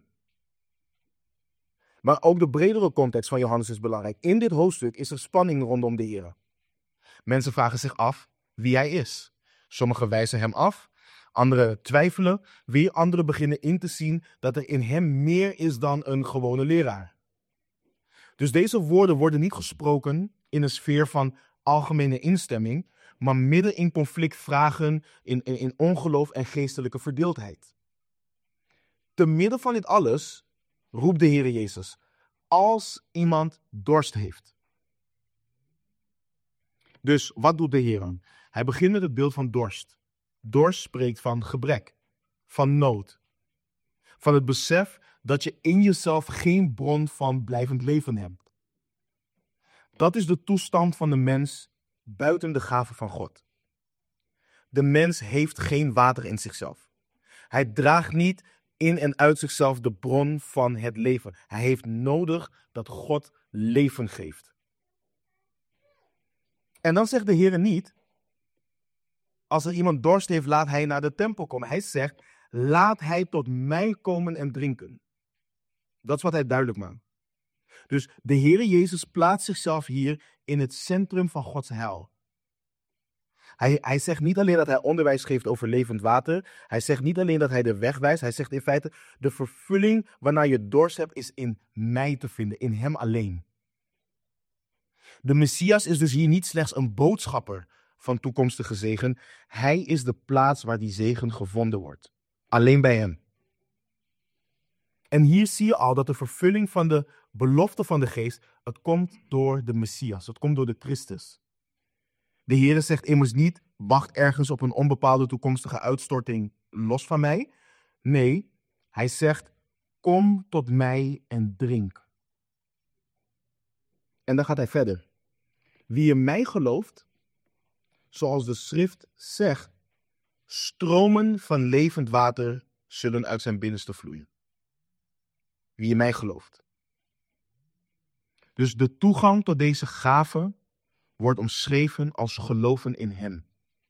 S1: Maar ook de bredere context van Johannes is belangrijk. In dit hoofdstuk is er spanning rondom de Heere. Mensen vragen zich af wie hij is. Sommigen wijzen hem af, anderen twijfelen, weer anderen beginnen in te zien dat er in hem meer is dan een gewone leraar. Dus deze woorden worden niet gesproken in een sfeer van algemene instemming, maar midden in conflict, vragen, in, in, in ongeloof en geestelijke verdeeldheid. Te midden van dit alles roept de Heere Jezus, als iemand dorst heeft. Dus wat doet de Heer? Hij begint met het beeld van dorst. Dorst spreekt van gebrek, van nood, van het besef dat je in jezelf geen bron van blijvend leven hebt. Dat is de toestand van de mens buiten de gave van God. De mens heeft geen water in zichzelf. Hij draagt niet in en uit zichzelf de bron van het leven. Hij heeft nodig dat God leven geeft. En dan zegt de Heer niet, als er iemand dorst heeft, laat hij naar de tempel komen. Hij zegt, laat hij tot mij komen en drinken. Dat is wat hij duidelijk maakt. Dus de Heere Jezus plaatst zichzelf hier in het centrum van Gods heil. Hij, hij zegt niet alleen dat hij onderwijs geeft over levend water. Hij zegt niet alleen dat hij de weg wijst. Hij zegt in feite, de vervulling waarnaar je dorst hebt is in mij te vinden, in hem alleen. De Messias is dus hier niet slechts een boodschapper van toekomstige zegen. Hij is de plaats waar die zegen gevonden wordt. Alleen bij hem. En hier zie je al dat de vervulling van de belofte van de geest, het komt door de Messias. Het komt door de Christus. De Heere zegt immers niet, wacht ergens op een onbepaalde toekomstige uitstorting los van mij. Nee, hij zegt, kom tot mij en drink. En dan gaat hij verder. Wie in mij gelooft, zoals de schrift zegt, stromen van levend water zullen uit zijn binnenste vloeien. Wie in mij gelooft. Dus de toegang tot deze gave wordt omschreven als geloven in hem.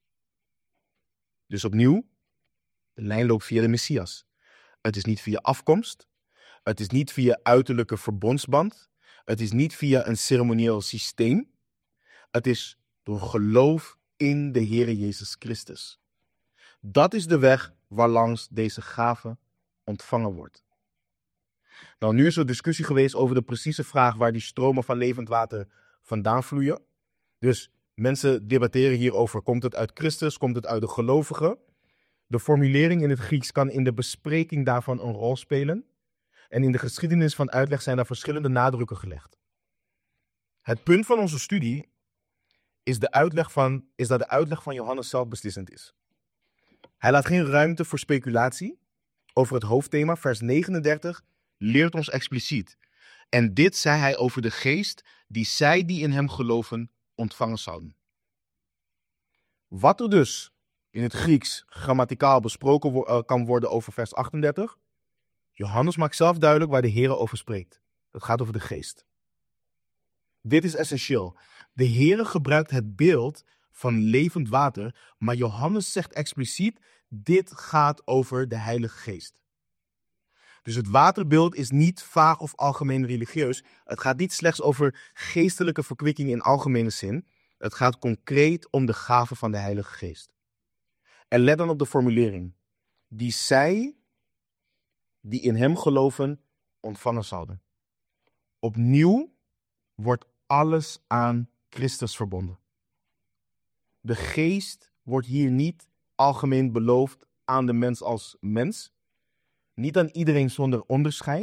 S1: Dus opnieuw, de lijn loopt via de Messias. Het is niet via afkomst. Het is niet via uiterlijke verbondsband. Het is niet via een ceremonieel systeem. Het is door geloof in de Heere Jezus Christus. Dat is de weg waarlangs deze gave ontvangen wordt. Nou, nu is er discussie geweest over de precieze vraag waar die stromen van levend water vandaan vloeien. Dus mensen debatteren hierover, komt het uit Christus, komt het uit de gelovigen? De formulering in het Grieks kan in de bespreking daarvan een rol spelen. En in de geschiedenis van uitleg zijn daar verschillende nadrukken gelegd. Het punt van onze studie is, de uitleg van, is dat de uitleg van Johannes zelf beslissend is. Hij laat geen ruimte voor speculatie over het hoofdthema. Vers negenendertig leert ons expliciet. En dit zei hij over de geest die zij die in hem geloven ontvangen zouden. Wat er dus in het Grieks grammaticaal besproken wo- uh, kan worden over vers achtendertig. Johannes maakt zelf duidelijk waar de Heere over spreekt. Het gaat over de geest. Dit is essentieel. De Heere gebruikt het beeld van levend water, maar Johannes zegt expliciet, dit gaat over de Heilige Geest. Dus het waterbeeld is niet vaag of algemeen religieus. Het gaat niet slechts over geestelijke verkwikking in algemene zin. Het gaat concreet om de gave van de Heilige Geest. En let dan op de formulering. Die zij, die in hem geloven, ontvangen zouden. Opnieuw wordt alles aan Christus verbonden. De geest wordt hier niet algemeen beloofd aan de mens als mens. Niet aan iedereen zonder onderscheid.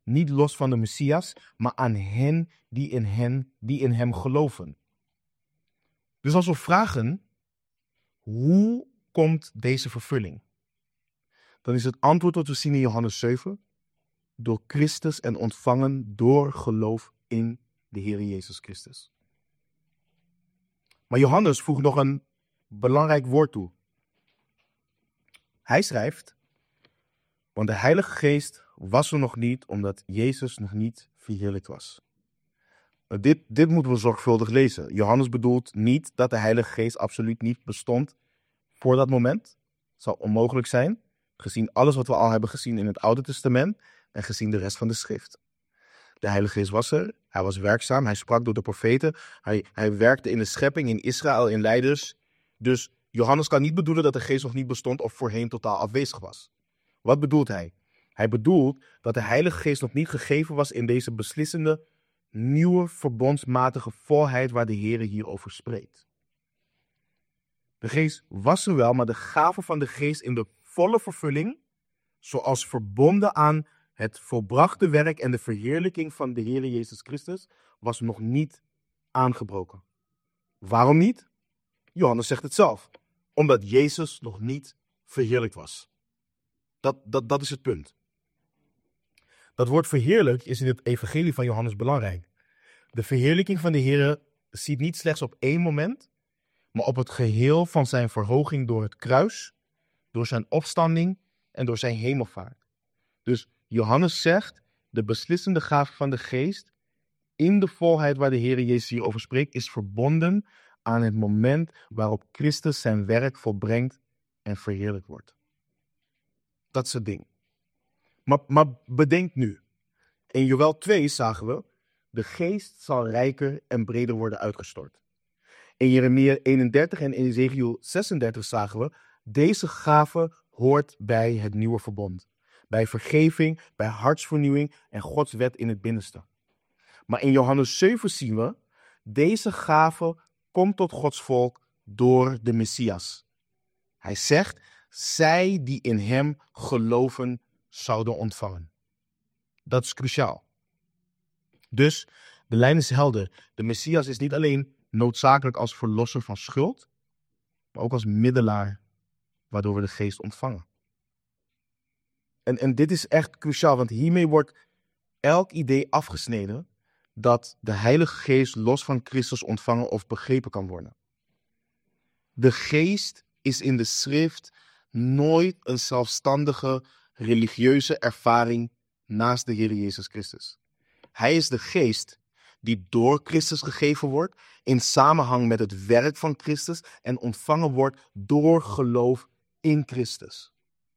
S1: niet los van de Messias, maar aan hen die in, hen, die in hem geloven. Dus als we vragen, hoe komt deze vervulling? Dan is het antwoord dat we zien in Johannes zeven, door Christus en ontvangen door geloof in de Heer Jezus Christus. Maar Johannes voegt nog een belangrijk woord toe. Hij schrijft, want de Heilige Geest was er nog niet, omdat Jezus nog niet verheerlijkt was. Dit, dit moeten we zorgvuldig lezen. Johannes bedoelt niet dat de Heilige Geest absoluut niet bestond voor dat moment. Het zou onmogelijk zijn, gezien alles wat we al hebben gezien in het Oude Testament en gezien de rest van de schrift. De Heilige Geest was er, hij was werkzaam, hij sprak door de profeten, hij, hij werkte in de schepping, in Israël, in leiders. Dus Johannes kan niet bedoelen dat de Geest nog niet bestond of voorheen totaal afwezig was. Wat bedoelt hij? Hij bedoelt dat de Heilige Geest nog niet gegeven was in deze beslissende, nieuwe, verbondsmatige volheid waar de Heer hierover spreekt. De Geest was er wel, maar de gave van de Geest in de volle vervulling, zoals verbonden aan het volbrachte werk en de verheerlijking van de Heer Jezus Christus, was nog niet aangebroken. Waarom niet? Johannes zegt het zelf. Omdat Jezus nog niet verheerlijkt was. Dat, dat, dat is het punt. Dat woord verheerlijk is in het evangelie van Johannes belangrijk. De verheerlijking van de Heer ziet niet slechts op één moment, maar op het geheel van zijn verhoging door het kruis, door zijn opstanding en door zijn hemelvaart. Dus Johannes zegt, de beslissende gave van de Geest in de volheid waar de Heer Jezus hier over spreekt, is verbonden aan het moment waarop Christus zijn werk volbrengt en verheerlijkt wordt. Dat is het ding. Maar, maar bedenk nu, in Joël twee zagen we, de Geest zal rijker en breder worden uitgestort. In Jeremia eenendertig en in Ezekiel zesendertig zagen we, deze gave hoort bij het nieuwe verbond. Bij vergeving, bij hartsvernieuwing en Gods wet in het binnenste. Maar in Johannes zeven zien we, deze gave komt tot Gods volk door de Messias. Hij zegt, zij die in hem geloven zouden ontvangen. Dat is cruciaal. Dus de lijn is helder. De Messias is niet alleen noodzakelijk als verlosser van schuld, maar ook als middelaar waardoor we de Geest ontvangen. En, en dit is echt cruciaal, want hiermee wordt elk idee afgesneden dat de Heilige Geest los van Christus ontvangen of begrepen kan worden. De Geest is in de schrift nooit een zelfstandige religieuze ervaring naast de Heer Jezus Christus. Hij is de Geest die door Christus gegeven wordt in samenhang met het werk van Christus en ontvangen wordt door geloof in Christus.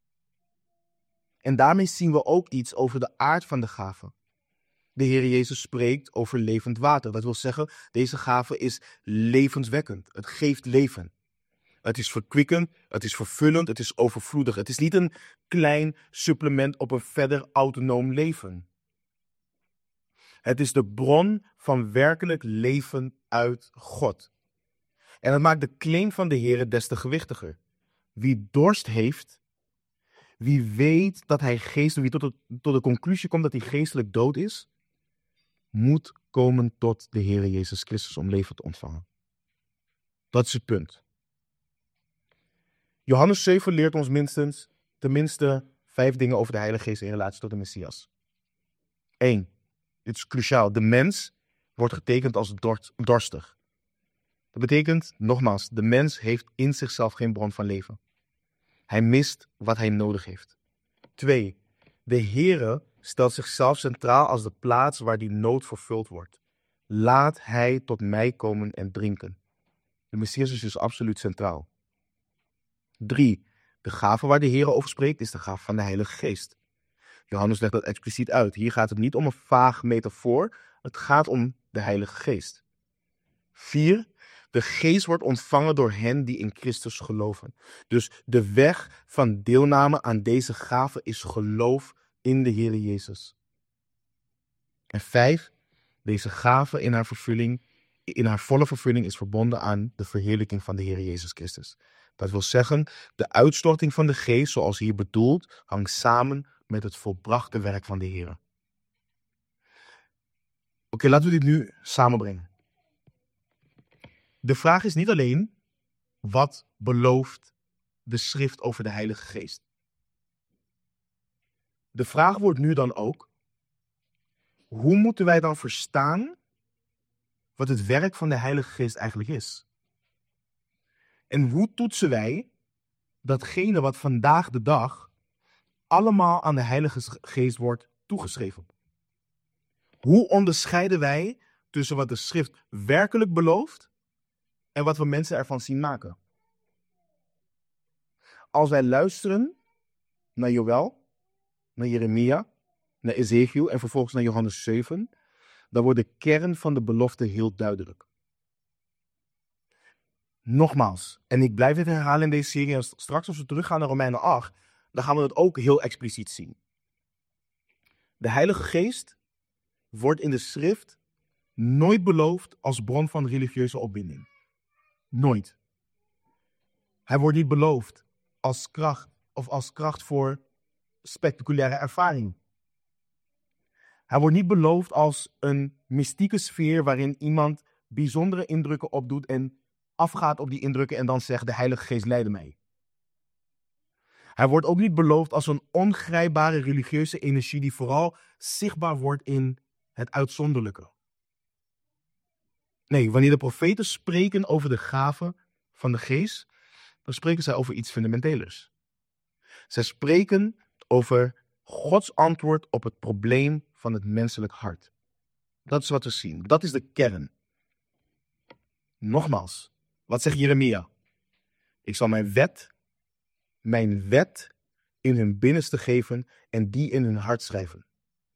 S1: En daarmee zien we ook iets over de aard van de gave. De Heer Jezus spreekt over levend water. Dat wil zeggen, deze gave is levenswekkend. Het geeft leven. Het is verkwikkend, het is vervullend, het is overvloedig. Het is niet een klein supplement op een verder autonoom leven. Het is de bron van werkelijk leven uit God. En dat maakt de claim van de Heer des te gewichtiger. Wie dorst heeft, wie weet dat hij geestelijk, wie tot de, tot de conclusie komt dat hij geestelijk dood is, moet komen tot de Heer Jezus Christus om leven te ontvangen. Dat is het punt. Johannes zeven leert ons minstens, tenminste vijf dingen over de Heilige Geest in relatie tot de Messias. Eén, dit is cruciaal, de mens wordt getekend als dorst, dorstig. Dat betekent, nogmaals, de mens heeft in zichzelf geen bron van leven. Hij mist wat hij nodig heeft. Twee, de Heere stelt zichzelf centraal als de plaats waar die nood vervuld wordt. Laat hij tot mij komen en drinken. De Messias is dus absoluut centraal. Drie, de gave waar de Heer over spreekt is de gave van de Heilige Geest. Johannes legt dat expliciet uit. Hier gaat het niet om een vaag metafoor, het gaat om de Heilige Geest. Vier, de Geest wordt ontvangen door hen die in Christus geloven. Dus de weg van deelname aan deze gave is geloof in de Heer Jezus. En vijf, deze gave in haar vervulling, in haar volle vervulling is verbonden aan de verheerlijking van de Heer Jezus Christus. Dat wil zeggen, de uitstorting van de Geest, zoals hier bedoeld, hangt samen met het volbrachte werk van de Heer. okay, laten we dit nu samenbrengen. De vraag is niet alleen, wat belooft de schrift over de Heilige Geest? De vraag wordt nu dan ook, hoe moeten wij dan verstaan wat het werk van de Heilige Geest eigenlijk is? En hoe toetsen wij datgene wat vandaag de dag allemaal aan de Heilige Geest wordt toegeschreven? Hoe onderscheiden wij tussen wat de schrift werkelijk belooft en wat we mensen ervan zien maken? Als wij luisteren naar Joël, naar Jeremia, naar Ezekiel en vervolgens naar Johannes zeven, dan wordt de kern van de belofte heel duidelijk. Nogmaals, en ik blijf dit herhalen in deze serie, en straks als we teruggaan naar Romeinen acht, dan gaan we het ook heel expliciet zien. De Heilige Geest wordt in de schrift nooit beloofd als bron van religieuze opbinding. Nooit. Hij wordt niet beloofd als kracht of als kracht voor spectaculaire ervaring. Hij wordt niet beloofd als een mystieke sfeer waarin iemand bijzondere indrukken opdoet en afgaat op die indrukken en dan zegt, de Heilige Geest leidde mij. Hij wordt ook niet beloofd als een ongrijpbare religieuze energie die vooral zichtbaar wordt in het uitzonderlijke. Nee, wanneer de profeten spreken over de gaven van de Geest, dan spreken zij over iets fundamentelers. Zij spreken over Gods antwoord op het probleem van het menselijk hart. Dat is wat we zien. Dat is de kern. Nogmaals, wat zegt Jeremia? Ik zal mijn wet, mijn wet in hun binnenste geven en die in hun hart schrijven.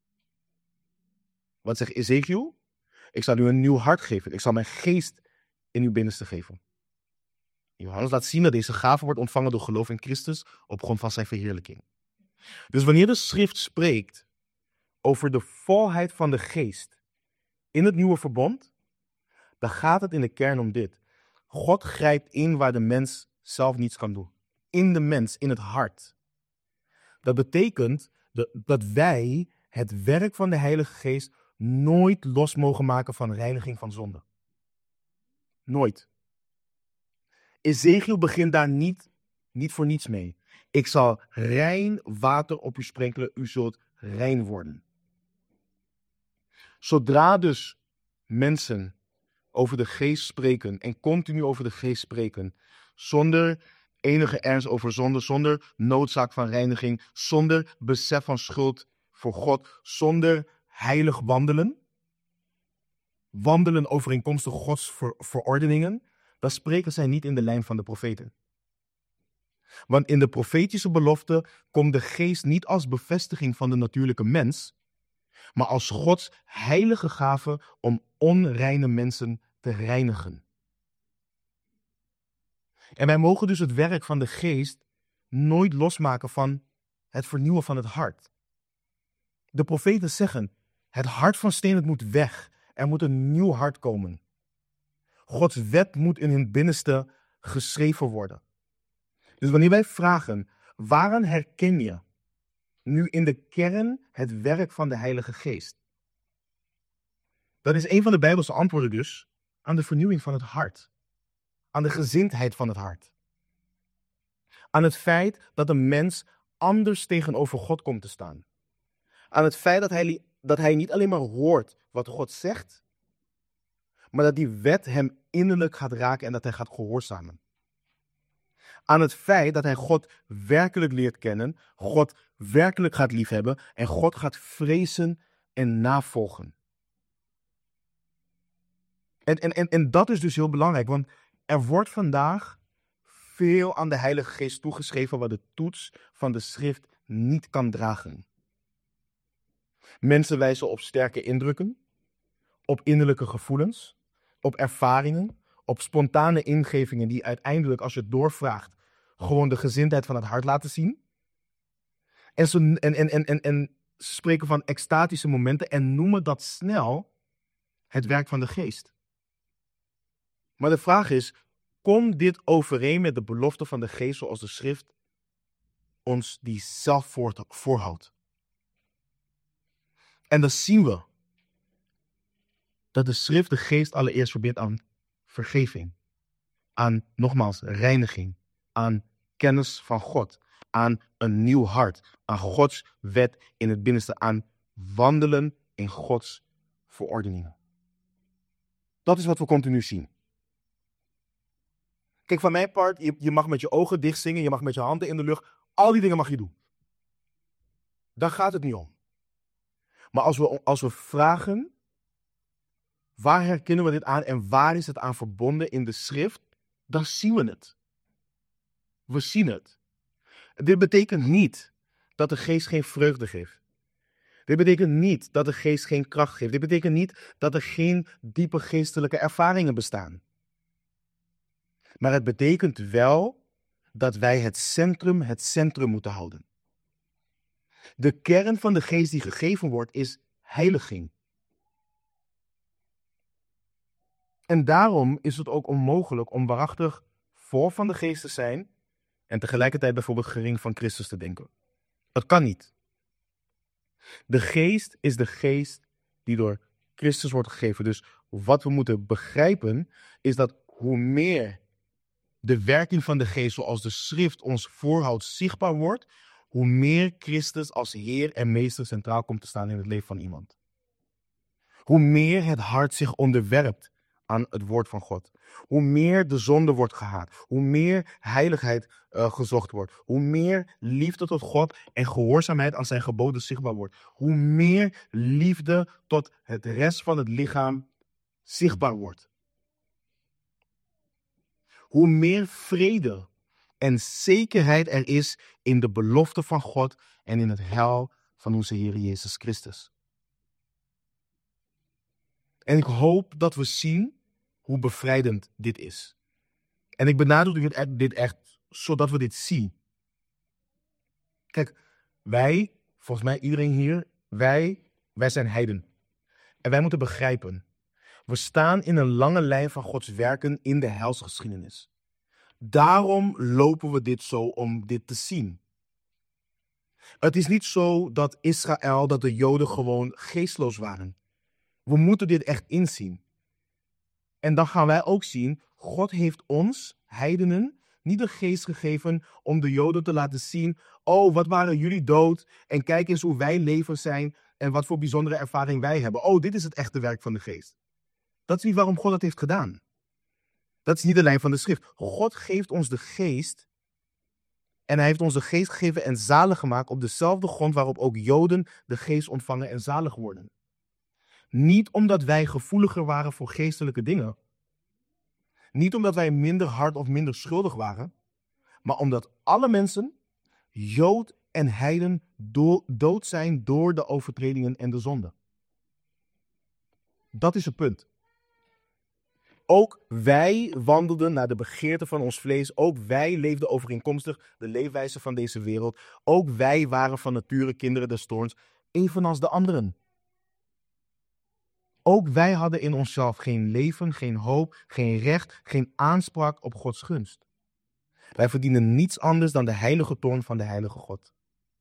S1: Wat zegt Ezekiel? Ik zal u een nieuw hart geven. Ik zal mijn geest in uw binnenste geven. Johannes laat zien dat deze gave wordt ontvangen door geloof in Christus op grond van zijn verheerlijking. Dus wanneer de schrift spreekt over de volheid van de geest in het nieuwe verbond, dan gaat het in de kern om dit. God grijpt in waar de mens zelf niets kan doen. In de mens, in het hart. Dat betekent dat wij het werk van de Heilige Geest nooit los mogen maken van reiniging van zonde. Nooit. Ezekiel begint daar niet, niet voor niets mee. Ik zal rein water op u sprenkelen, u zult rein worden. Zodra dus mensen over de geest spreken en continu over de geest spreken, zonder enige ernst over zonde, zonder noodzaak van reiniging, zonder besef van schuld voor God, zonder heilig wandelen, wandelen overeenkomstig Gods ver- verordeningen, dan spreken zij niet in de lijn van de profeten. Want in de profetische belofte komt de geest niet als bevestiging van de natuurlijke mens, maar als Gods heilige gave om onreine mensen te reinigen. En wij mogen dus het werk van de geest nooit losmaken van het vernieuwen van het hart. De profeten zeggen, het hart van steen het moet weg. Er moet een nieuw hart komen. Gods wet moet in hun binnenste geschreven worden. Dus wanneer wij vragen, waaraan herken je nu in de kern het werk van de Heilige Geest? Dat is een van de Bijbelse antwoorden dus aan de vernieuwing van het hart. Aan de gezindheid van het hart. Aan het feit dat een mens anders tegenover God komt te staan. Aan het feit dat hij, dat hij niet alleen maar hoort wat God zegt, maar dat die wet hem innerlijk gaat raken en dat hij gaat gehoorzamen. Aan het feit dat hij God werkelijk leert kennen, God werkelijk gaat liefhebben en God gaat vrezen en navolgen. En, en, en, en dat is dus heel belangrijk, want er wordt vandaag veel aan de Heilige Geest toegeschreven wat de toets van de schrift niet kan dragen. Mensen wijzen op sterke indrukken, op innerlijke gevoelens, op ervaringen, op spontane ingevingen die uiteindelijk, als je het doorvraagt, gewoon de gezindheid van het hart laten zien. En ze, en, en, en, en, en ze spreken van extatische momenten en noemen dat snel het werk van de geest. Maar de vraag is, komt dit overeen met de belofte van de geest zoals de schrift ons die zelf voorhoudt? En dat zien we dat de schrift de geest allereerst verbindt aan vergeving. Aan, nogmaals, reiniging. Aan kennis van God. Aan een nieuw hart. Aan Gods wet in het binnenste. Aan wandelen in Gods verordeningen. Dat is wat we continu zien. Kijk, van mijn part, je, je mag met je ogen dicht zingen, je mag met je handen in de lucht, al die dingen mag je doen. Daar gaat het niet om. Maar als we, als we vragen, waar herkennen we dit aan en waar is het aan verbonden in de schrift, dan zien we het. We zien het. Dit betekent niet dat de geest geen vreugde geeft. Dit betekent niet dat de geest geen kracht geeft. Dit betekent niet dat er geen diepe geestelijke ervaringen bestaan. Maar het betekent wel dat wij het centrum het centrum moeten houden. De kern van de geest die gegeven wordt is heiliging. En daarom is het ook onmogelijk om waarachtig vol van de geest te zijn en tegelijkertijd bijvoorbeeld gering van Christus te denken. Dat kan niet. De geest is de geest die door Christus wordt gegeven. Dus wat we moeten begrijpen is dat hoe meer de werking van de geest zoals de schrift ons voorhoudt zichtbaar wordt, hoe meer Christus als Heer en Meester centraal komt te staan in het leven van iemand. Hoe meer het hart zich onderwerpt aan het woord van God. Hoe meer de zonde wordt gehaat. Hoe meer heiligheid uh, gezocht wordt. Hoe meer liefde tot God en gehoorzaamheid aan zijn geboden zichtbaar wordt. Hoe meer liefde tot het rest van het lichaam zichtbaar wordt. Hoe meer vrede en zekerheid er is in de belofte van God en in het heil van onze Heer Jezus Christus. En ik hoop dat we zien hoe bevrijdend dit is. En ik benadruk dit echt, zodat we dit zien. Kijk, wij, volgens mij iedereen hier, wij, wij zijn heiden. En wij moeten begrijpen, we staan in een lange lijn van Gods werken in de heilsgeschiedenis. Daarom lopen we dit zo om dit te zien. Het is niet zo dat Israël, dat de Joden gewoon geestloos waren. We moeten dit echt inzien. En dan gaan wij ook zien, God heeft ons, heidenen, niet de geest gegeven om de Joden te laten zien, oh, wat waren jullie dood en kijk eens hoe wij leven zijn en wat voor bijzondere ervaring wij hebben. Oh, dit is het echte werk van de geest. Dat is niet waarom God dat heeft gedaan. Dat is niet de lijn van de schrift. God geeft ons de geest en hij heeft ons de geest gegeven en zalig gemaakt op dezelfde grond waarop ook Joden de geest ontvangen en zalig worden. Niet omdat wij gevoeliger waren voor geestelijke dingen. Niet omdat wij minder hard of minder schuldig waren. Maar omdat alle mensen, Jood en heiden, do- dood zijn door de overtredingen en de zonde. Dat is het punt. Ook wij wandelden naar de begeerte van ons vlees. Ook wij leefden overeenkomstig de leefwijze van deze wereld. Ook wij waren van nature kinderen des toorns, evenals de anderen. Ook wij hadden in onszelf geen leven, geen hoop, geen recht, geen aanspraak op Gods gunst. Wij verdienen niets anders dan de heilige toorn van de heilige God.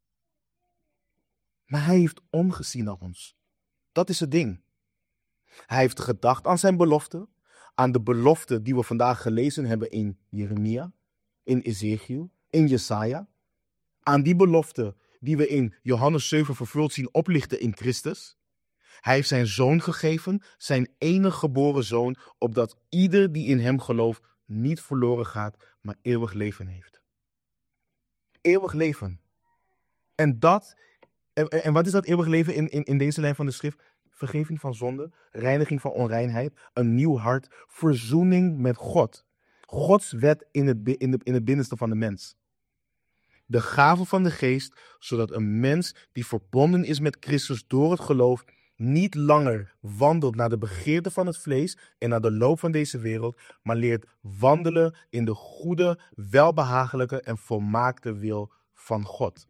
S1: Maar hij heeft omgezien naar ons. Dat is het ding. Hij heeft gedacht aan zijn belofte, aan de belofte die we vandaag gelezen hebben in Jeremia, in Ezekiel, in Jesaja. Aan die belofte die we in Johannes zeven vervuld zien oplichten in Christus. Hij heeft zijn zoon gegeven, zijn enige geboren zoon, opdat ieder die in hem gelooft niet verloren gaat, maar eeuwig leven heeft. Eeuwig leven. En dat, en, en wat is dat eeuwig leven in, in, in deze lijn van de schrift? Vergeving van zonde, reiniging van onreinheid, een nieuw hart, verzoening met God. Gods wet in het, in, de, in het binnenste van de mens. De gave van de geest, zodat een mens die verbonden is met Christus door het geloof, niet langer wandelt naar de begeerte van het vlees en naar de loop van deze wereld, maar leert wandelen in de goede, welbehagelijke en volmaakte wil van God.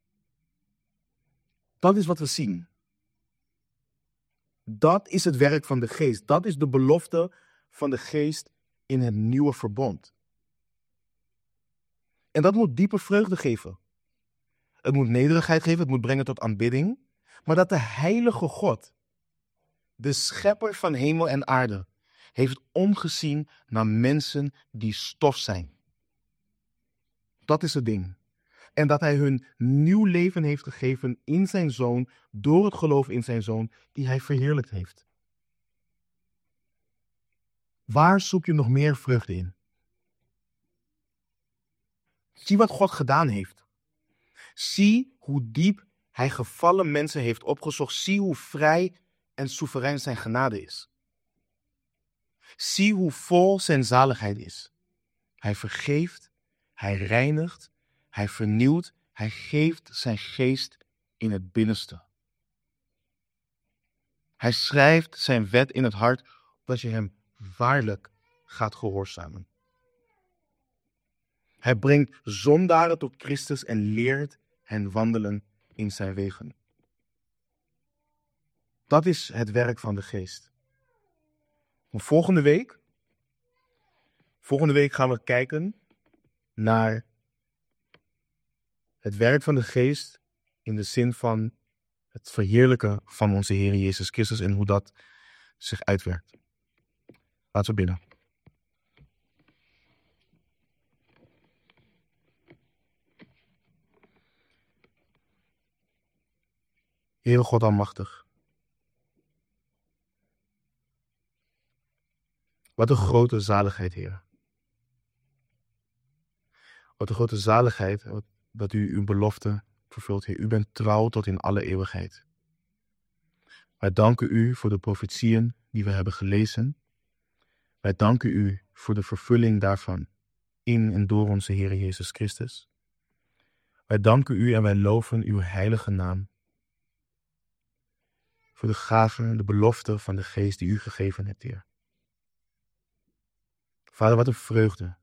S1: Dat is wat we zien. Dat is het werk van de geest. Dat is de belofte van de geest in het nieuwe verbond. En dat moet diepe vreugde geven. Het moet nederigheid geven, het moet brengen tot aanbidding. Maar dat de heilige God De schepper van hemel en aarde heeft omgezien naar mensen die stof zijn. Dat is het ding. En dat hij hun nieuw leven heeft gegeven in zijn zoon, door het geloof in zijn zoon, die hij verheerlijkt heeft. Waar zoek je nog meer vreugde in? Zie wat God gedaan heeft. Zie hoe diep hij gevallen mensen heeft opgezocht. Zie hoe vrij en soeverein zijn genade is. Zie hoe vol zijn zaligheid is. Hij vergeeft, hij reinigt, hij vernieuwt, hij geeft zijn geest in het binnenste. Hij schrijft zijn wet in het hart, opdat je hem waarlijk gaat gehoorzamen. Hij brengt zondaren tot Christus en leert hen wandelen in zijn wegen. Dat is het werk van de geest. Volgende week, volgende week gaan we kijken naar het werk van de geest in de zin van het verheerlijken van onze Heer Jezus Christus en hoe dat zich uitwerkt. Laten we bidden. Heere God almachtig. Wat een grote zaligheid, Heer. Wat een grote zaligheid dat u uw belofte vervult, Heer. U bent trouw tot in alle eeuwigheid. Wij danken u voor de profetieën die we hebben gelezen. Wij danken u voor de vervulling daarvan in en door onze Heer Jezus Christus. Wij danken u en wij loven uw heilige naam. Voor de gave, de belofte van de geest die u gegeven hebt, Heer. Vader, wat een vreugde.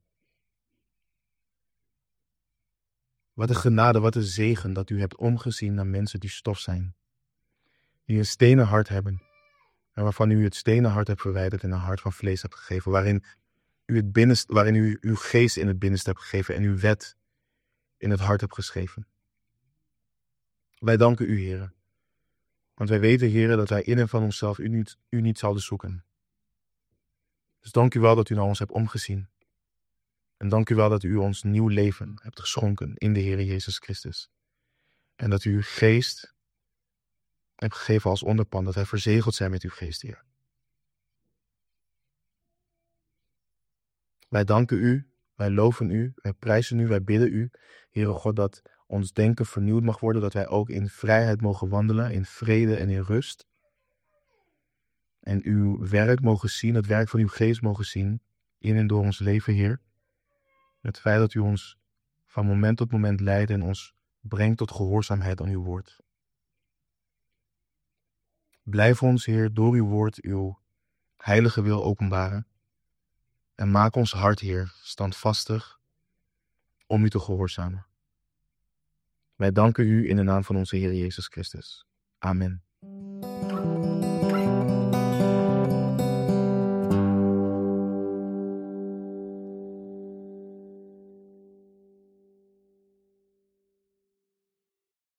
S1: Wat een genade, wat een zegen dat u hebt omgezien naar mensen die stof zijn. Die een stenen hart hebben. En waarvan u het stenen hart hebt verwijderd en een hart van vlees hebt gegeven. Waarin u, het binnenst, waarin u uw geest in het binnenste hebt gegeven en uw wet in het hart hebt geschreven. Wij danken u, Heer. Want wij weten, Heer, dat wij in en van onszelf u niet, u niet zouden zoeken. Dus dank u wel dat u naar ons hebt omgezien. En dank u wel dat u ons nieuw leven hebt geschonken in de Heer Jezus Christus. En dat u uw geest hebt gegeven als onderpand, dat wij verzegeld zijn met uw geest, Heer. Wij danken u, wij loven u, wij prijzen u, wij bidden u, Heere God, dat ons denken vernieuwd mag worden, dat wij ook in vrijheid mogen wandelen, in vrede en in rust. En uw werk mogen zien, het werk van uw geest mogen zien, in en door ons leven, Heer. Het feit dat u ons van moment tot moment leidt en ons brengt tot gehoorzaamheid aan uw woord. Blijf ons, Heer, door uw woord uw heilige wil openbaren. En maak ons hart, Heer, standvastig om u te gehoorzamen. Wij danken u in de naam van onze Heer Jezus Christus. Amen.